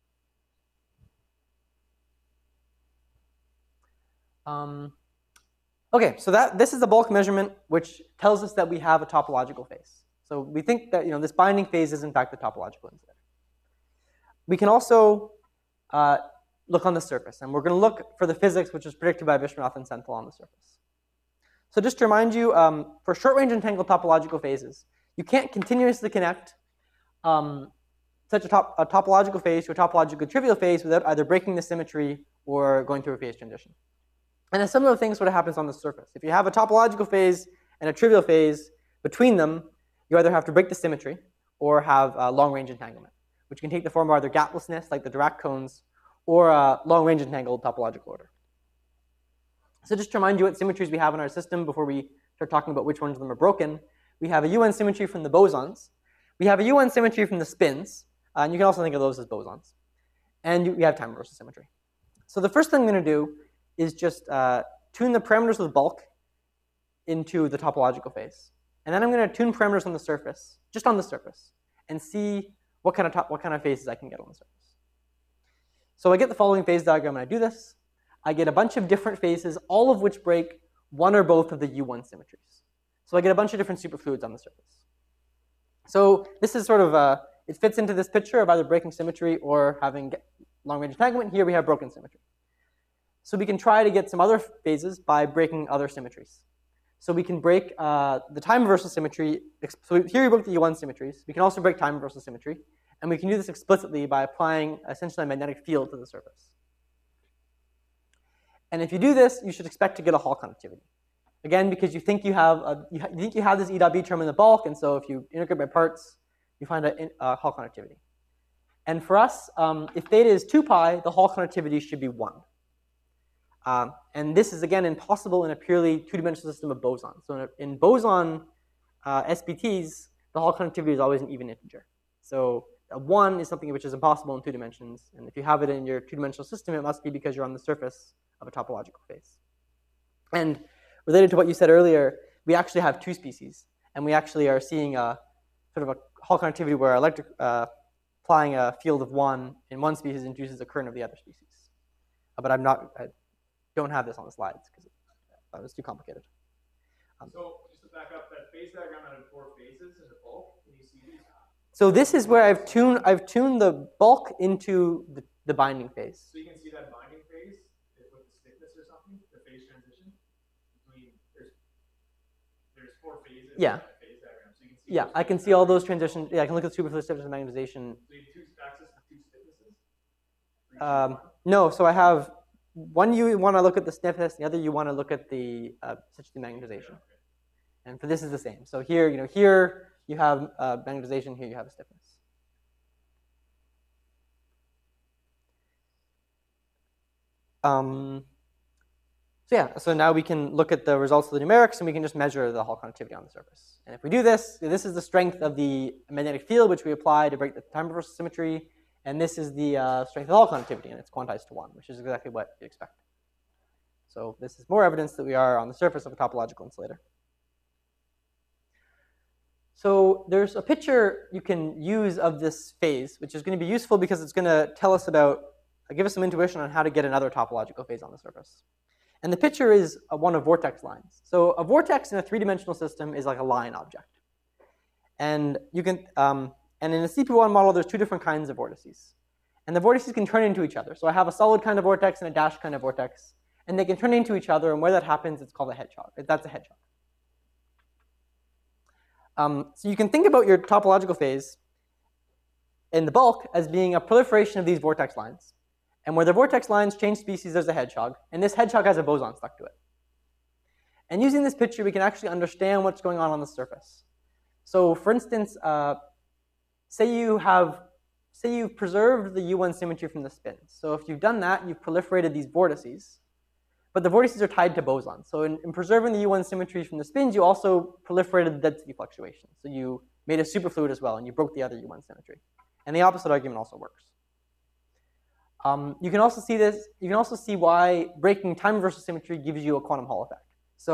Um, okay, so that this is a bulk measurement which tells us that we have a topological phase. So we think that you know this binding phase is in fact the topological instead. We can also uh, look on the surface, and we're going to look for the physics which is predicted by Vishwanath and Senthil on the surface. So just to remind you, um, for short-range entangled topological phases, you can't continuously connect um, such a, top, a topological phase to a topological trivial phase without either breaking the symmetry or going through a phase transition. And a similar thing sort of happens on the surface. If you have a topological phase and a trivial phase, between them, you either have to break the symmetry or have uh, long-range entanglement, which can take the form of either gaplessness, like the Dirac cones, or uh, long-range entangled topological order. So just to remind you what symmetries we have in our system before we start talking about which ones of them are broken, we have a U N symmetry from the bosons. We have a U N symmetry from the spins, uh, and you can also think of those as bosons. And you, we have time reversal symmetry. So the first thing I'm going to do is just uh, tune the parameters of bulk into the topological phase. And then I'm going to tune parameters on the surface, just on the surface, and see what kind of top, what kind of phases I can get on the surface. So I get the following phase diagram when I do this. I get a bunch of different phases, all of which break one or both of the U one symmetries. So I get a bunch of different superfluids on the surface. So this is sort of, a, it fits into this picture of either breaking symmetry or having long-range entanglement. Here we have broken symmetry. So we can try to get some other phases by breaking other symmetries. So we can break uh, the time reversal symmetry. So here we broke the U one symmetries. We can also break time reversal symmetry. And we can do this explicitly by applying essentially a magnetic field to the surface. And if you do this, you should expect to get a Hall conductivity. Again, because you think you have a, you, ha you think you have this E dot B term in the bulk, and so if you integrate by parts, you find a, a Hall conductivity. And for us, um, if theta is two pi, the Hall conductivity should be one. Um, and this is, again, impossible in a purely two-dimensional system of bosons. So in, a, in boson uh, S B Ts, the Hall conductivity is always an even integer. So a one is something which is impossible in two dimensions. And if you have it in your two-dimensional system, it must be because you're on the surface of a topological phase. And related to what you said earlier, we actually have two species. And we actually are seeing a sort of a Hall conductivity where electric, uh, applying a field of one in one species induces a current of the other species. Uh, but I'm not... I, don't have this on the slides because that was too complicated. Um, so just to back up, that phase diagram out of four phases in the bulk, can you see these? So this is where I've tuned I've tuned the bulk into the, the binding phase. So you can see that binding phase with the stiffness or something, the phase transition between there's there's four phases. Yeah. In that phase diagram. So you can see yeah, I can see all those transitions. Yeah, I can look at superfluid stiffness and magnetization. So you have two axes with two stiffnesses. Um, no, so I have. One you want to look at the stiffness, the other you want to look at the uh, such demagnetization. And for this is the same. So here, you know, here you have uh, magnetization, here you have a stiffness. Um, so yeah, so now we can look at the results of the numerics and we can just measure the Hall conductivity on the surface. And if we do this, this is the strength of the magnetic field which we apply to break the time reversal symmetry. And this is the uh, strength of the Hall conductivity, and it's quantized to one, which is exactly what you expect. So this is more evidence that we are on the surface of a topological insulator. So there's a picture you can use of this phase, which is going to be useful because it's going to tell us about, uh, give us some intuition on how to get another topological phase on the surface. And the picture is uh, one of vortex lines. So a vortex in a three-dimensional system is like a line object. And you can... Um, And in a C P one model, there's two different kinds of vortices. And the vortices can turn into each other. So I have a solid kind of vortex and a dashed kind of vortex. And they can turn into each other. And where that happens, it's called a hedgehog. That's a hedgehog. Um, so you can think about your topological phase in the bulk as being a proliferation of these vortex lines. And where the vortex lines change species, there's a hedgehog. And this hedgehog has a boson stuck to it. And using this picture, we can actually understand what's going on on the surface. So for instance, uh, Say you have, say you've preserved the U one symmetry from the spins. So if you've done that, you've proliferated these vortices. But the vortices are tied to bosons. So in, in preserving the U one symmetry from the spins, you also proliferated the density fluctuation. So you made a superfluid as well, and you broke the other U one symmetry. And the opposite argument also works. Um, you can also see this. You can also see why breaking time reversal symmetry gives you a quantum Hall effect. So.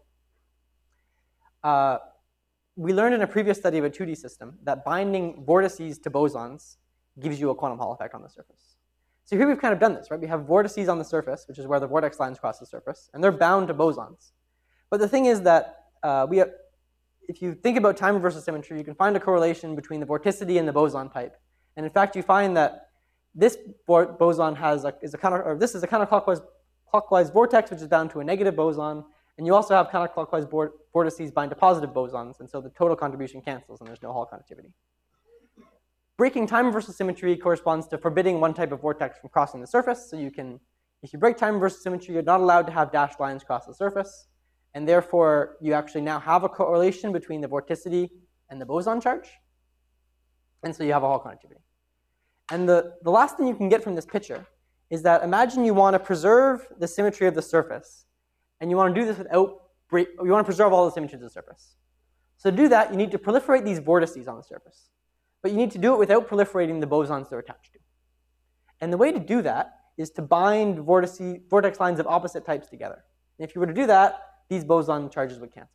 Uh, We learned in a previous study of a two D system that binding vortices to bosons gives you a quantum Hall effect on the surface. So here we've kind of done this, right? We have vortices on the surface, which is where the vortex lines cross the surface, and they're bound to bosons. But the thing is that uh, we have, if you think about time reversal symmetry, you can find a correlation between the vorticity and the boson type. And in fact, you find that this boson has a, is a counter, or this is a counterclockwise clockwise vortex, which is bound to a negative boson, and And you also have counterclockwise vortices bind to positive bosons, and so the total contribution cancels, and there's no Hall conductivity. Breaking time reversal symmetry corresponds to forbidding one type of vortex from crossing the surface. So you can, if you break time reversal symmetry, you're not allowed to have dashed lines cross the surface, and therefore you actually now have a correlation between the vorticity and the boson charge, and so you have a Hall conductivity. And the, the last thing you can get from this picture is that imagine you want to preserve the symmetry of the surface, and you want to do this without break, you want to preserve all the symmetries of the surface. So to do that, you need to proliferate these vortices on the surface. But you need to do it without proliferating the bosons they're attached to. And the way to do that is to bind vortice, vortex lines of opposite types together. And if you were to do that, these boson charges would cancel.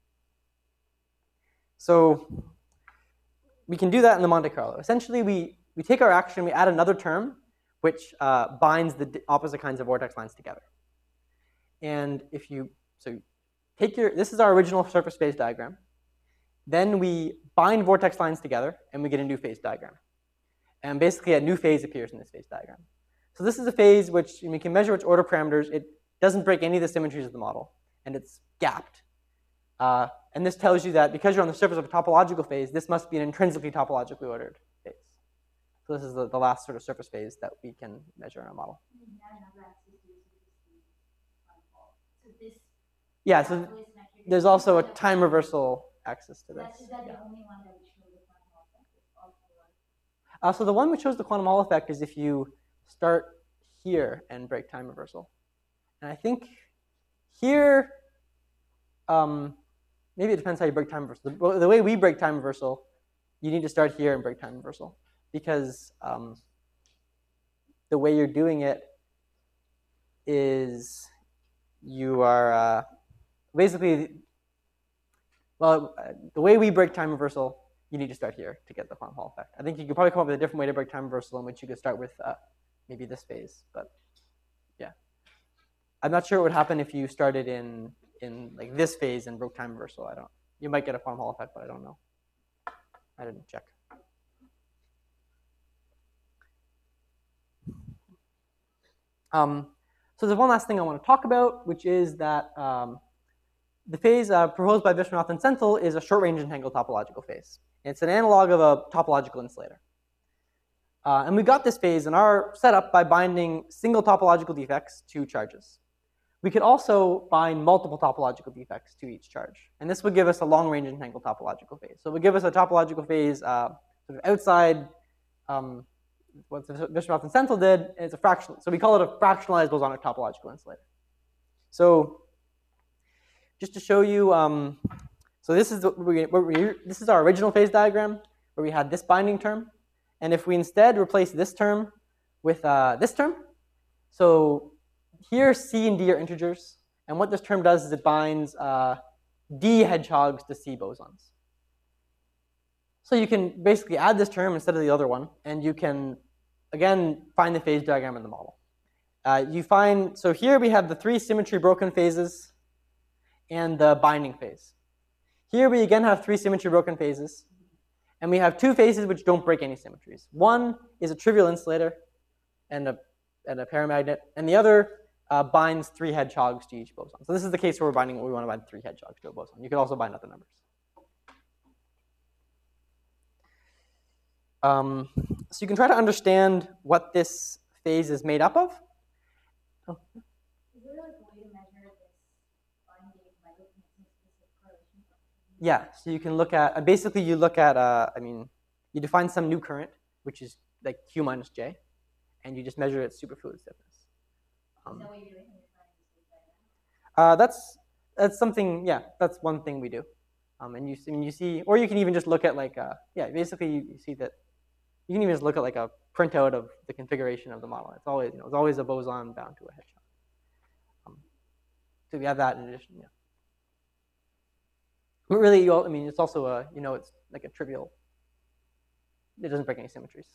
So we can do that in the Monte Carlo. Essentially, we, we take our action, we add another term, which uh, binds the opposite kinds of vortex lines together. And if you, so take your, this is our original surface phase diagram. Then we bind vortex lines together, and we get a new phase diagram. And basically, a new phase appears in this phase diagram. So this is a phase which we can measure its order parameters. It doesn't break any of the symmetries of the model, and it's gapped. Uh, and this tells you that because you're on the surface of a topological phase, this must be an intrinsically topologically ordered phase. So this is the, the last sort of surface phase that we can measure in our model. Yeah, so there's also a time reversal axis to this. Is that the Yeah. only one that would show the quantum Hall effect? Uh, so the one which shows the quantum Hall effect is if you start here and break time reversal. And I think here, um, maybe it depends how you break time reversal. The, the way we break time reversal, you need to start here and break time reversal. Because um, the way you're doing it is you are uh, basically, well, uh, the way we break time reversal, you need to start here to get the quantum Hall effect. I think you could probably come up with a different way to break time reversal in which you could start with uh, maybe this phase, but yeah. I'm not sure what would happen if you started in, in like this phase and broke time reversal. I don't, you might get a quantum Hall effect, but I don't know. I didn't check. Um, so there's one last thing I want to talk about, which is that um, the phase uh, proposed by Viswanath and Senthil is a short-range entangled topological phase. It's an analog of a topological insulator. Uh, and we got this phase in our setup by binding single topological defects to charges. We could also bind multiple topological defects to each charge. And this would give us a long-range entangled topological phase. So it would give us a topological phase uh, sort of outside um, what Viswanath and Senthil did. It's a fractional, so we call it a fractionalized bosonic topological insulator. So just to show you, um, so this is, the, we, we, this is our original phase diagram where we had this binding term. And if we instead replace this term with uh, this term, so here C and D are integers. And what this term does is it binds uh, D hedgehogs to C bosons. So you can basically add this term instead of the other one, and you can, again, find the phase diagram in the model. Uh, you find, so here we have the three symmetry broken phases and the binding phase. Here we again have three symmetry broken phases, and we have two phases which don't break any symmetries. One is a trivial insulator and a, and a paramagnet, and the other uh, binds three hedgehogs to each boson. So this is the case where we're binding, we want to bind three hedgehogs to a boson. You could also bind other numbers. Um, so you can try to understand what this phase is made up of. Oh. Is there like a way to measure this binding by looking at some specific correlation? Yeah, so you can look at, uh, basically you look at, uh, I mean, you define some new current, which is like Q minus J, and you just measure its superfluid stiffness. Um, Is that what you're doing when you're trying to see that? uh, that's, that's something, yeah, that's one thing we do. Um, and you, I mean, you see, or you can even just look at like, uh, yeah, basically you, you see that, you can even just look at like a printout of the configuration of the model. It's always, you know, it's always a boson bound to a hedgehog. Um, so we have that in addition, yeah. But really, you all, I mean, it's also a, you know, it's like a trivial, it doesn't break any symmetries.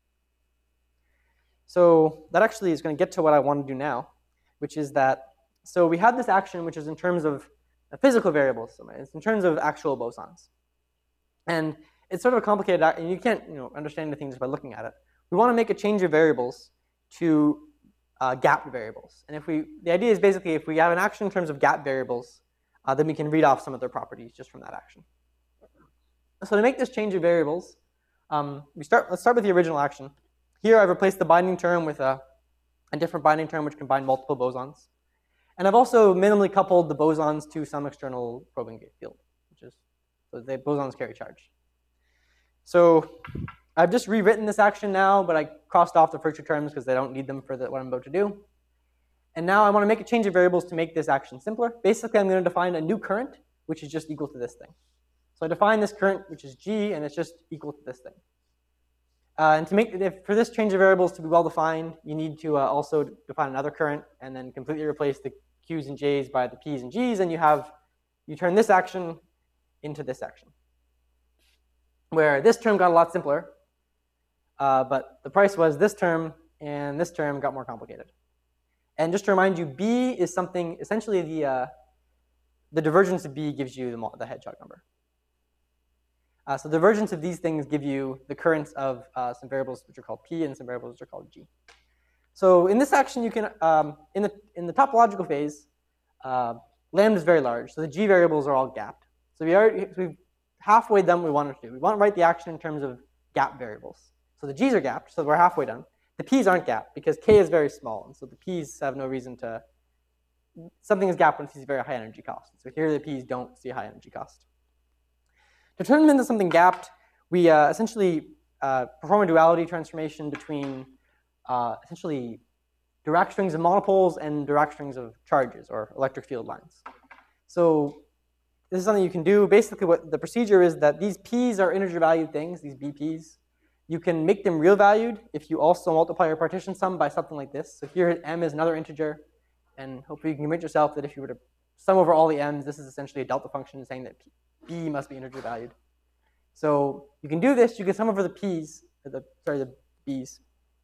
So that actually is going to get to what I want to do now, which is that, so we have this action which is in terms of physical variables, so it's in terms of actual bosons. And it's sort of a complicated, and you can't, you know, understand anything just by looking at it. We want to make a change of variables to uh, gapped variables. And if we, the idea is basically if we have an action in terms of gapped variables, uh, then we can read off some of their properties just from that action. So to make this change of variables, um, we start. Let's start with the original action. Here I've replaced the binding term with a, a different binding term which can bind multiple bosons. And I've also minimally coupled the bosons to some external probing field, which is, so the bosons carry charge. So I've just rewritten this action now, but I crossed off the first two terms because they don't need them for the, what I'm about to do. And now I want to make a change of variables to make this action simpler. Basically, I'm going to define a new current, which is just equal to this thing. So I define this current, which is G, and it's just equal to this thing. Uh, and to make if, for this change of variables to be well defined, you need to uh, also define another current and then completely replace the Q's and J's by the P's and G's, and you have you turn this action into this action. Where this term got a lot simpler, uh, but the price was this term, and this term got more complicated. And just to remind you, B is something essentially the uh, the divergence of B gives you the, the Hedgehog number. Uh, so the divergence of these things give you the currents of uh, some variables which are called P and some variables which are called G. So in this action, you can um, in the in the topological phase, uh, lambda is very large, so the G variables are all gapped. So we already we've halfway done what we wanted to do. We want to write the action in terms of gap variables. So the G's are gapped, so we're halfway done. The P's aren't gapped because K is very small, and so the P's have no reason to. Something is gapped when it sees a very high energy cost. So here the P's don't see a high energy cost. To turn them into something gapped, we uh, essentially uh, perform a duality transformation between uh, essentially Dirac strings of monopoles and Dirac strings of charges or electric field lines. So this is something you can do. Basically, what the procedure is that these P's are integer valued things, these B Ps. You can make them real valued if you also multiply your partition sum by something like this. So here M is another integer, and hopefully you can convince yourself that if you were to sum over all the M's, this is essentially a delta function saying that P B must be integer valued. So you can do this. You can sum over the P's, the, sorry, the B's.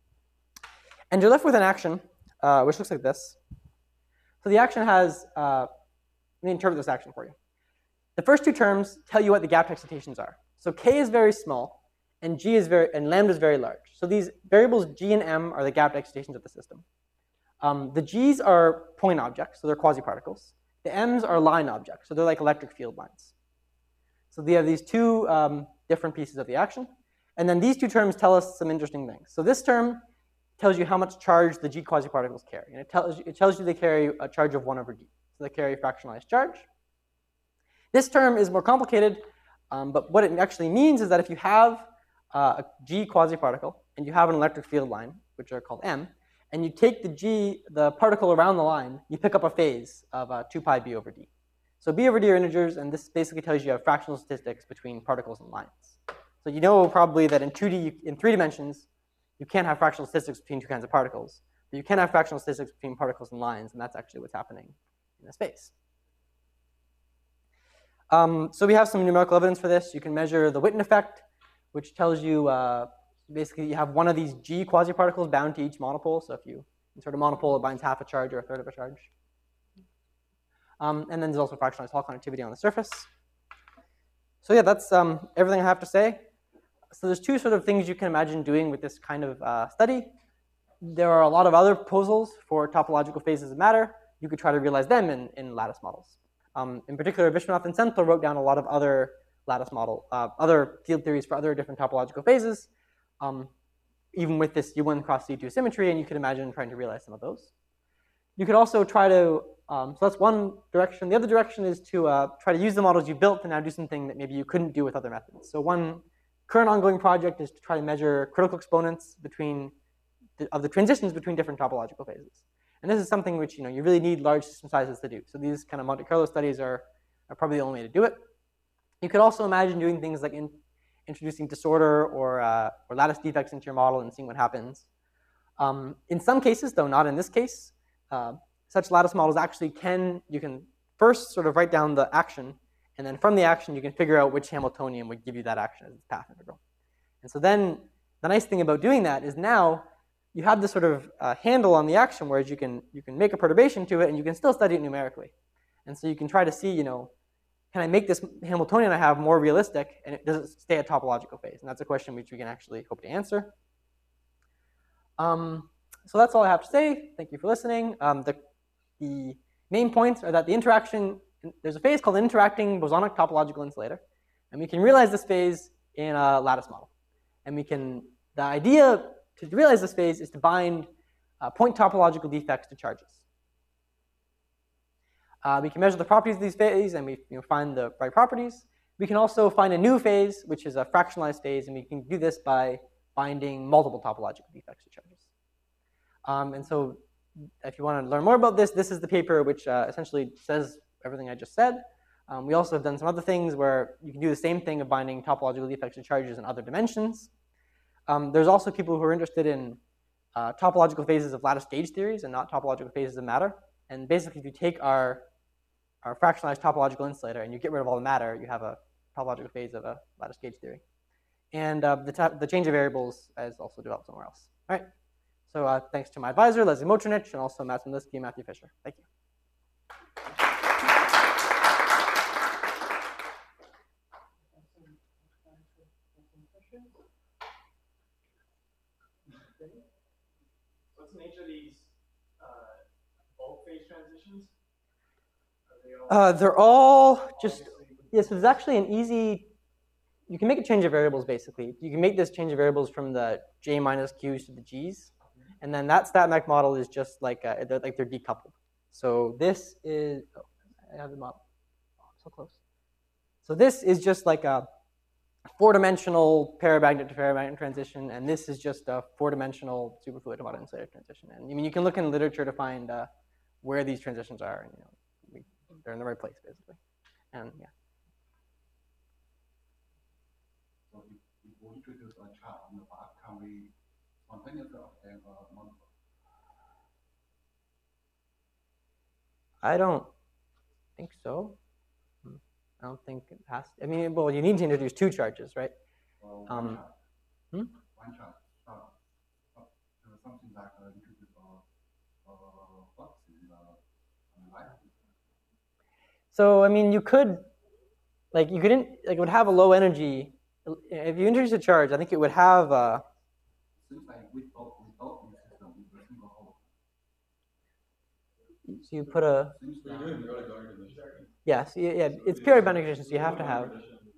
And you're left with an action, uh, which looks like this. So the action has, uh, let me interpret this action for you. The first two terms tell you what the gapped excitations are. So K is very small, and G is very, and lambda is very large. So these variables G and M are the gapped excitations of the system. Um, the G's are point objects, so they're quasi-particles. The M's are line objects, so they're like electric field lines. So they have these two um, different pieces of the action. And then these two terms tell us some interesting things. So this term tells you how much charge the G quasi-particles carry. And it tells, you, it tells you they carry a charge of one over D. So they carry fractionalized charge. This term is more complicated, um, but what it actually means is that if you have uh, a G quasi-particle and you have an electric field line, which are called M, and you take the G, the particle around the line, you pick up a phase of uh, two pi B over D. So B over D are integers, and this basically tells you you have fractional statistics between particles and lines. So you know probably that in two D, in three dimensions, you can't have fractional statistics between two kinds of particles, but you can have fractional statistics between particles and lines, and that's actually what's happening in the space. Um, so we have some numerical evidence for this. You can measure the Witten effect, which tells you uh, basically you have one of these G quasi-particles bound to each monopole. So if you insert a monopole, it binds half a charge or a third of a charge. Um, and then there's also fractionalized Hall connectivity on the surface. So yeah, that's um, everything I have to say. So there's two sort of things you can imagine doing with this kind of uh, study. There are a lot of other proposals for topological phases of matter. You could try to realize them in, in lattice models. Um, in particular, Vishwanath and Senthil wrote down a lot of other lattice model, uh, other field theories for other different topological phases, um, even with this U one cross C two symmetry, and you could imagine trying to realize some of those. You could also try to, um, so that's one direction. The other direction is to uh, try to use the models you built to now do something that maybe you couldn't do with other methods. So one current ongoing project is to try to measure critical exponents between the, of the transitions between different topological phases. And this is something which you know you really need large system sizes to do. So these kind of Monte Carlo studies are, are probably the only way to do it. You could also imagine doing things like in, introducing disorder or, uh, or lattice defects into your model and seeing what happens. Um, in some cases, though not in this case, uh, such lattice models actually can, you can first sort of write down the action, and then from the action you can figure out which Hamiltonian would give you that action as its path integral. And so then the nice thing about doing that is now you have this sort of uh, handle on the action, whereas you can, you can make a perturbation to it and you can still study it numerically. And so you can try to see, you know, can I make this Hamiltonian I have more realistic, and it does it stay at topological phase? And that's a question which we can actually hope to answer. Um, so that's all I have to say. Thank you for listening. Um, the, the main points are that the interaction, there's a phase called interacting bosonic topological insulator, and we can realize this phase in a lattice model. And we can, the idea to realize this phase is to bind uh, point topological defects to charges. Uh, we can measure the properties of these phases, and we you know, find the right properties. We can also find a new phase, which is a fractionalized phase, and we can do this by binding multiple topological defects to charges. Um, and so if you want to learn more about this, this is the paper which uh, essentially says everything I just said. Um, we also have done some other things where you can do the same thing of binding topological defects to charges in other dimensions. Um, there's also people who are interested in uh, topological phases of lattice gauge theories and not topological phases of matter. And basically, if you take our, our fractionalized topological insulator and you get rid of all the matter, you have a topological phase of a lattice gauge theory. And uh, the, the change of variables is also developed somewhere else. All right. So uh, thanks to my advisor, Leslie Motrinich, and also Matt Smolinsky and Matthew Fisher. Thank you. What's the nature of these uh, bulk phase transitions? Are they all Uh, they're all just, yes, it's actually an easy, you can make a change of variables basically. You can make this change of variables from the J minus Q's to the G's. And then that StatMech model is just like, uh, they're, like they're decoupled. So this is, oh, I have the model, oh, so close. So this is just like a four-dimensional paramagnet to paramagnet transition, and this is just a four-dimensional superfluid to monoinsulator transition. And I mean, you can look in literature to find uh, where these transitions are, and you know, we, they're in the right place basically. And yeah. So if, if we introduce a chart on the back, can we spontaneously obtain a multiple? I don't think so. I don't think it has to. I mean, well, you need to introduce two charges, right? Well, Um, one chart. hmm? One chart. Uh, uh, something like uh, introduce a, a flux in the on the light. So I mean, you could, like, you couldn't, like, it would have a low energy. If you introduce a charge, I think it would have. Uh, Seems like without without the system, with a single hole. so you put a. Seems We're like doing periodic boundary conditions. Yeah, so yeah, yeah, it's periodic boundary conditions. So you have to have.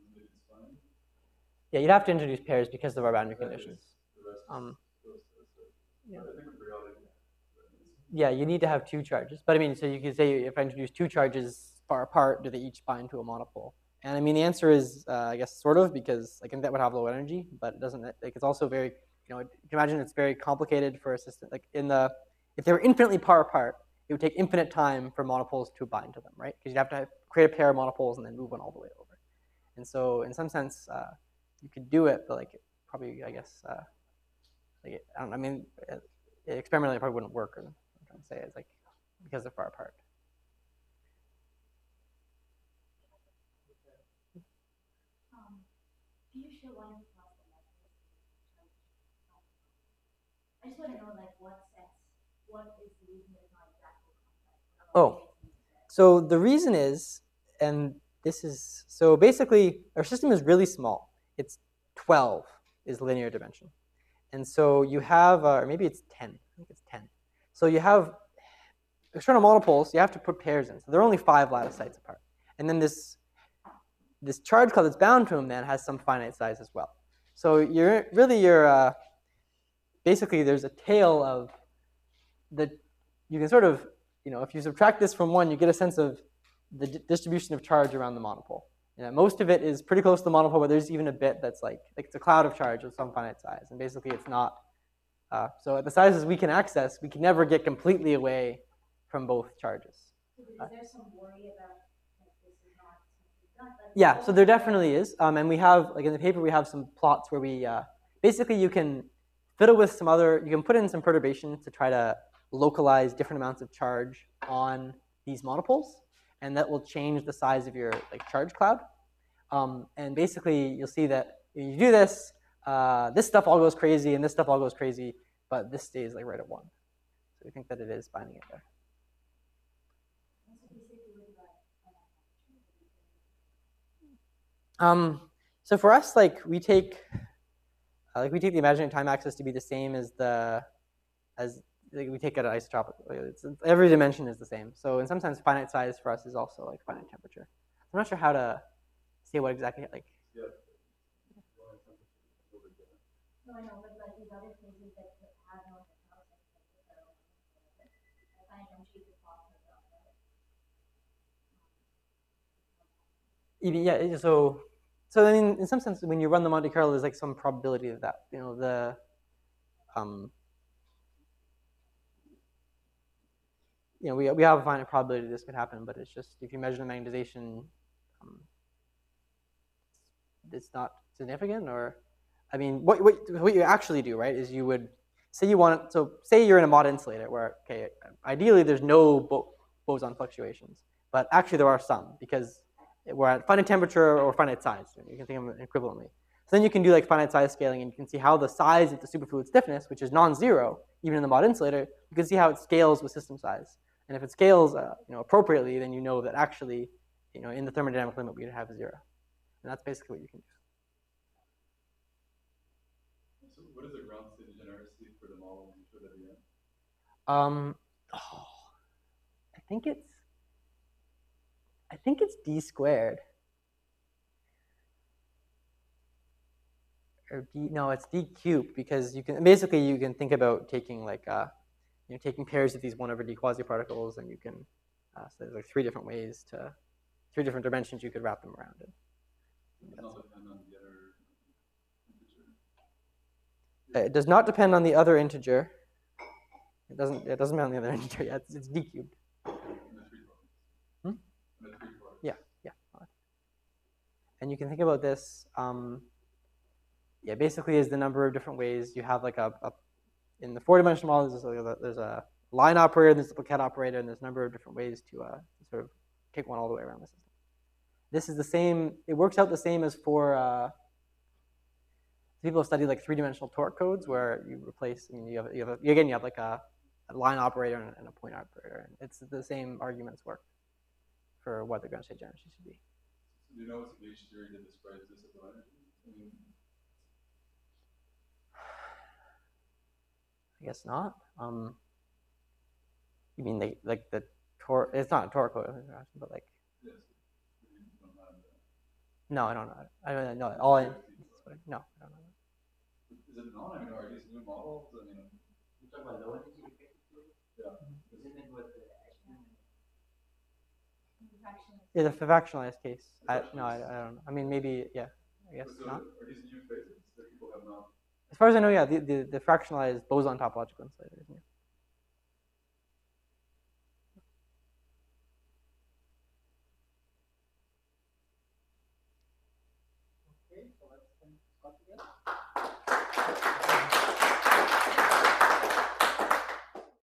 Yeah, you'd have to introduce pairs because of our boundary conditions. Um, yeah. yeah, you need to have two charges. But I mean, so you could say if I introduce two charges far apart, do they each bind to a monopole? And I mean, the answer is, uh, I guess, sort of, because like that would have low energy, but it doesn't. Like, it's also very, you know, you can imagine it's very complicated for a system. Like in the, if they were infinitely far apart, it would take infinite time for monopoles to bind to them, right? Because you'd have to have, create a pair of monopoles and then move one all the way over. And so, in some sense, uh, you could do it, but like probably, I guess, uh, like I don't. I mean, it, experimentally, it probably wouldn't work. Or what I'm trying to say is like because they're far apart. Um, can you show one plus the method? I just want to know, like, what sense, what is the reason it's not exactly complex? Oh, so the reason is, and this is, so basically our system is really small. It's twelve is linear dimension. And so you have, uh, or maybe it's ten, I think it's ten. So you have external monopoles, you have to put pairs in. So they're only five lattice sites apart. And then this, this charge cloud that's bound to them then has some finite size as well. So you're really, you're, uh, basically there's a tail of the, you can sort of, you know, if you subtract this from one, you get a sense of the d distribution of charge around the monopole. You know, most of it is pretty close to the monopole, but there's even a bit that's like, like it's a cloud of charge of some finite size. And basically it's not, uh, so at the sizes we can access, we can never get completely away from both charges. So is there some worry about like this is not something done? Like, Yeah, so there definitely is. Um, and we have, like in the paper, we have some plots where we, uh, basically you can fiddle with some other, you can put in some perturbations to try to localize different amounts of charge on these monopoles. And that will change the size of your like charge cloud. Um, and basically, you'll see that when you do this, uh, this stuff all goes crazy, and this stuff all goes crazy, but this stays like right at one. So we think that it is binding it there. Um, so for us, like we take, uh, like we take the imaginary time axis to be the same as the, as like, we take it at isotropic. It's, it's, every dimension is the same. So in some sense, finite size for us is also like finite temperature. I'm not sure how to say what exactly like. Yeah. No, I know, but like these other phases that have no technology, I find them cheap to talk about that. Even yeah, it- so so I mean, in some sense, when you run the Monte Carlo, there's like some probability of that. You know, the um, you know, we we have a finite probability this could happen, but it's just if you measure the magnetization, um, it's not significant. Or, I mean, what what what you actually do, right, is you would say you want so say you're in a mod insulator where okay, ideally there's no bo boson fluctuations, but actually there are some because we're at finite temperature or finite size. You can think of them equivalently. So then you can do like finite size scaling, and you can see how the size of the superfluid stiffness, which is non-zero, even in the mod insulator, you can see how it scales with system size. And if it scales, uh, you know, appropriately, then you know that actually, you know, in the thermodynamic limit, we'd have zero. And that's basically what you can do. So what is the ground state degeneracy for the model you showed at the end? Um, oh, I think it's, I think it's d squared. Or d, no, it's d cubed because you can, basically you can think about taking like, uh, you know, taking pairs of these one over d quasi-particles, and you can, uh, so there's like three different ways to, three different dimensions you could wrap them around in. It does not depend on the other integer. It does not depend on the other integer. It doesn't, it doesn't depend on the other integer, yeah, it's, it's d cubed. Hmm? Yeah, yeah. And you can think about this, um, yeah, basically is the number of different ways you have like a, a in the four-dimensional model, there's a, there's a line operator, there's a Plaquette operator, and there's a number of different ways to uh, sort of take one all the way around the system. This is the same, it works out the same as for uh, people study like three-dimensional torque codes where you replace, I mean, you have, you have a, again, you have like a, a line operator and, and a point operator. And it's the same arguments work for what the ground state generation should be. Do you know what's the gauge theory that describes this at the energy? I mean, I guess not. Um, you mean like like the torque? It's not a torque code, but like. yes. You don't have that. No, I don't know. I don't know. All I. No, I don't know. Is it not? I mean, are these new models? I mean, You talk about low energy effective fluid? yeah. Isn't it what the Fractionalized. Yeah, the fractionalized case. I, no, I, I don't know. I mean, maybe, yeah. I guess So not. are these new phases that people have not? As far as I know, yeah, the, the, the fractionalized boson topological insulator, isn't it?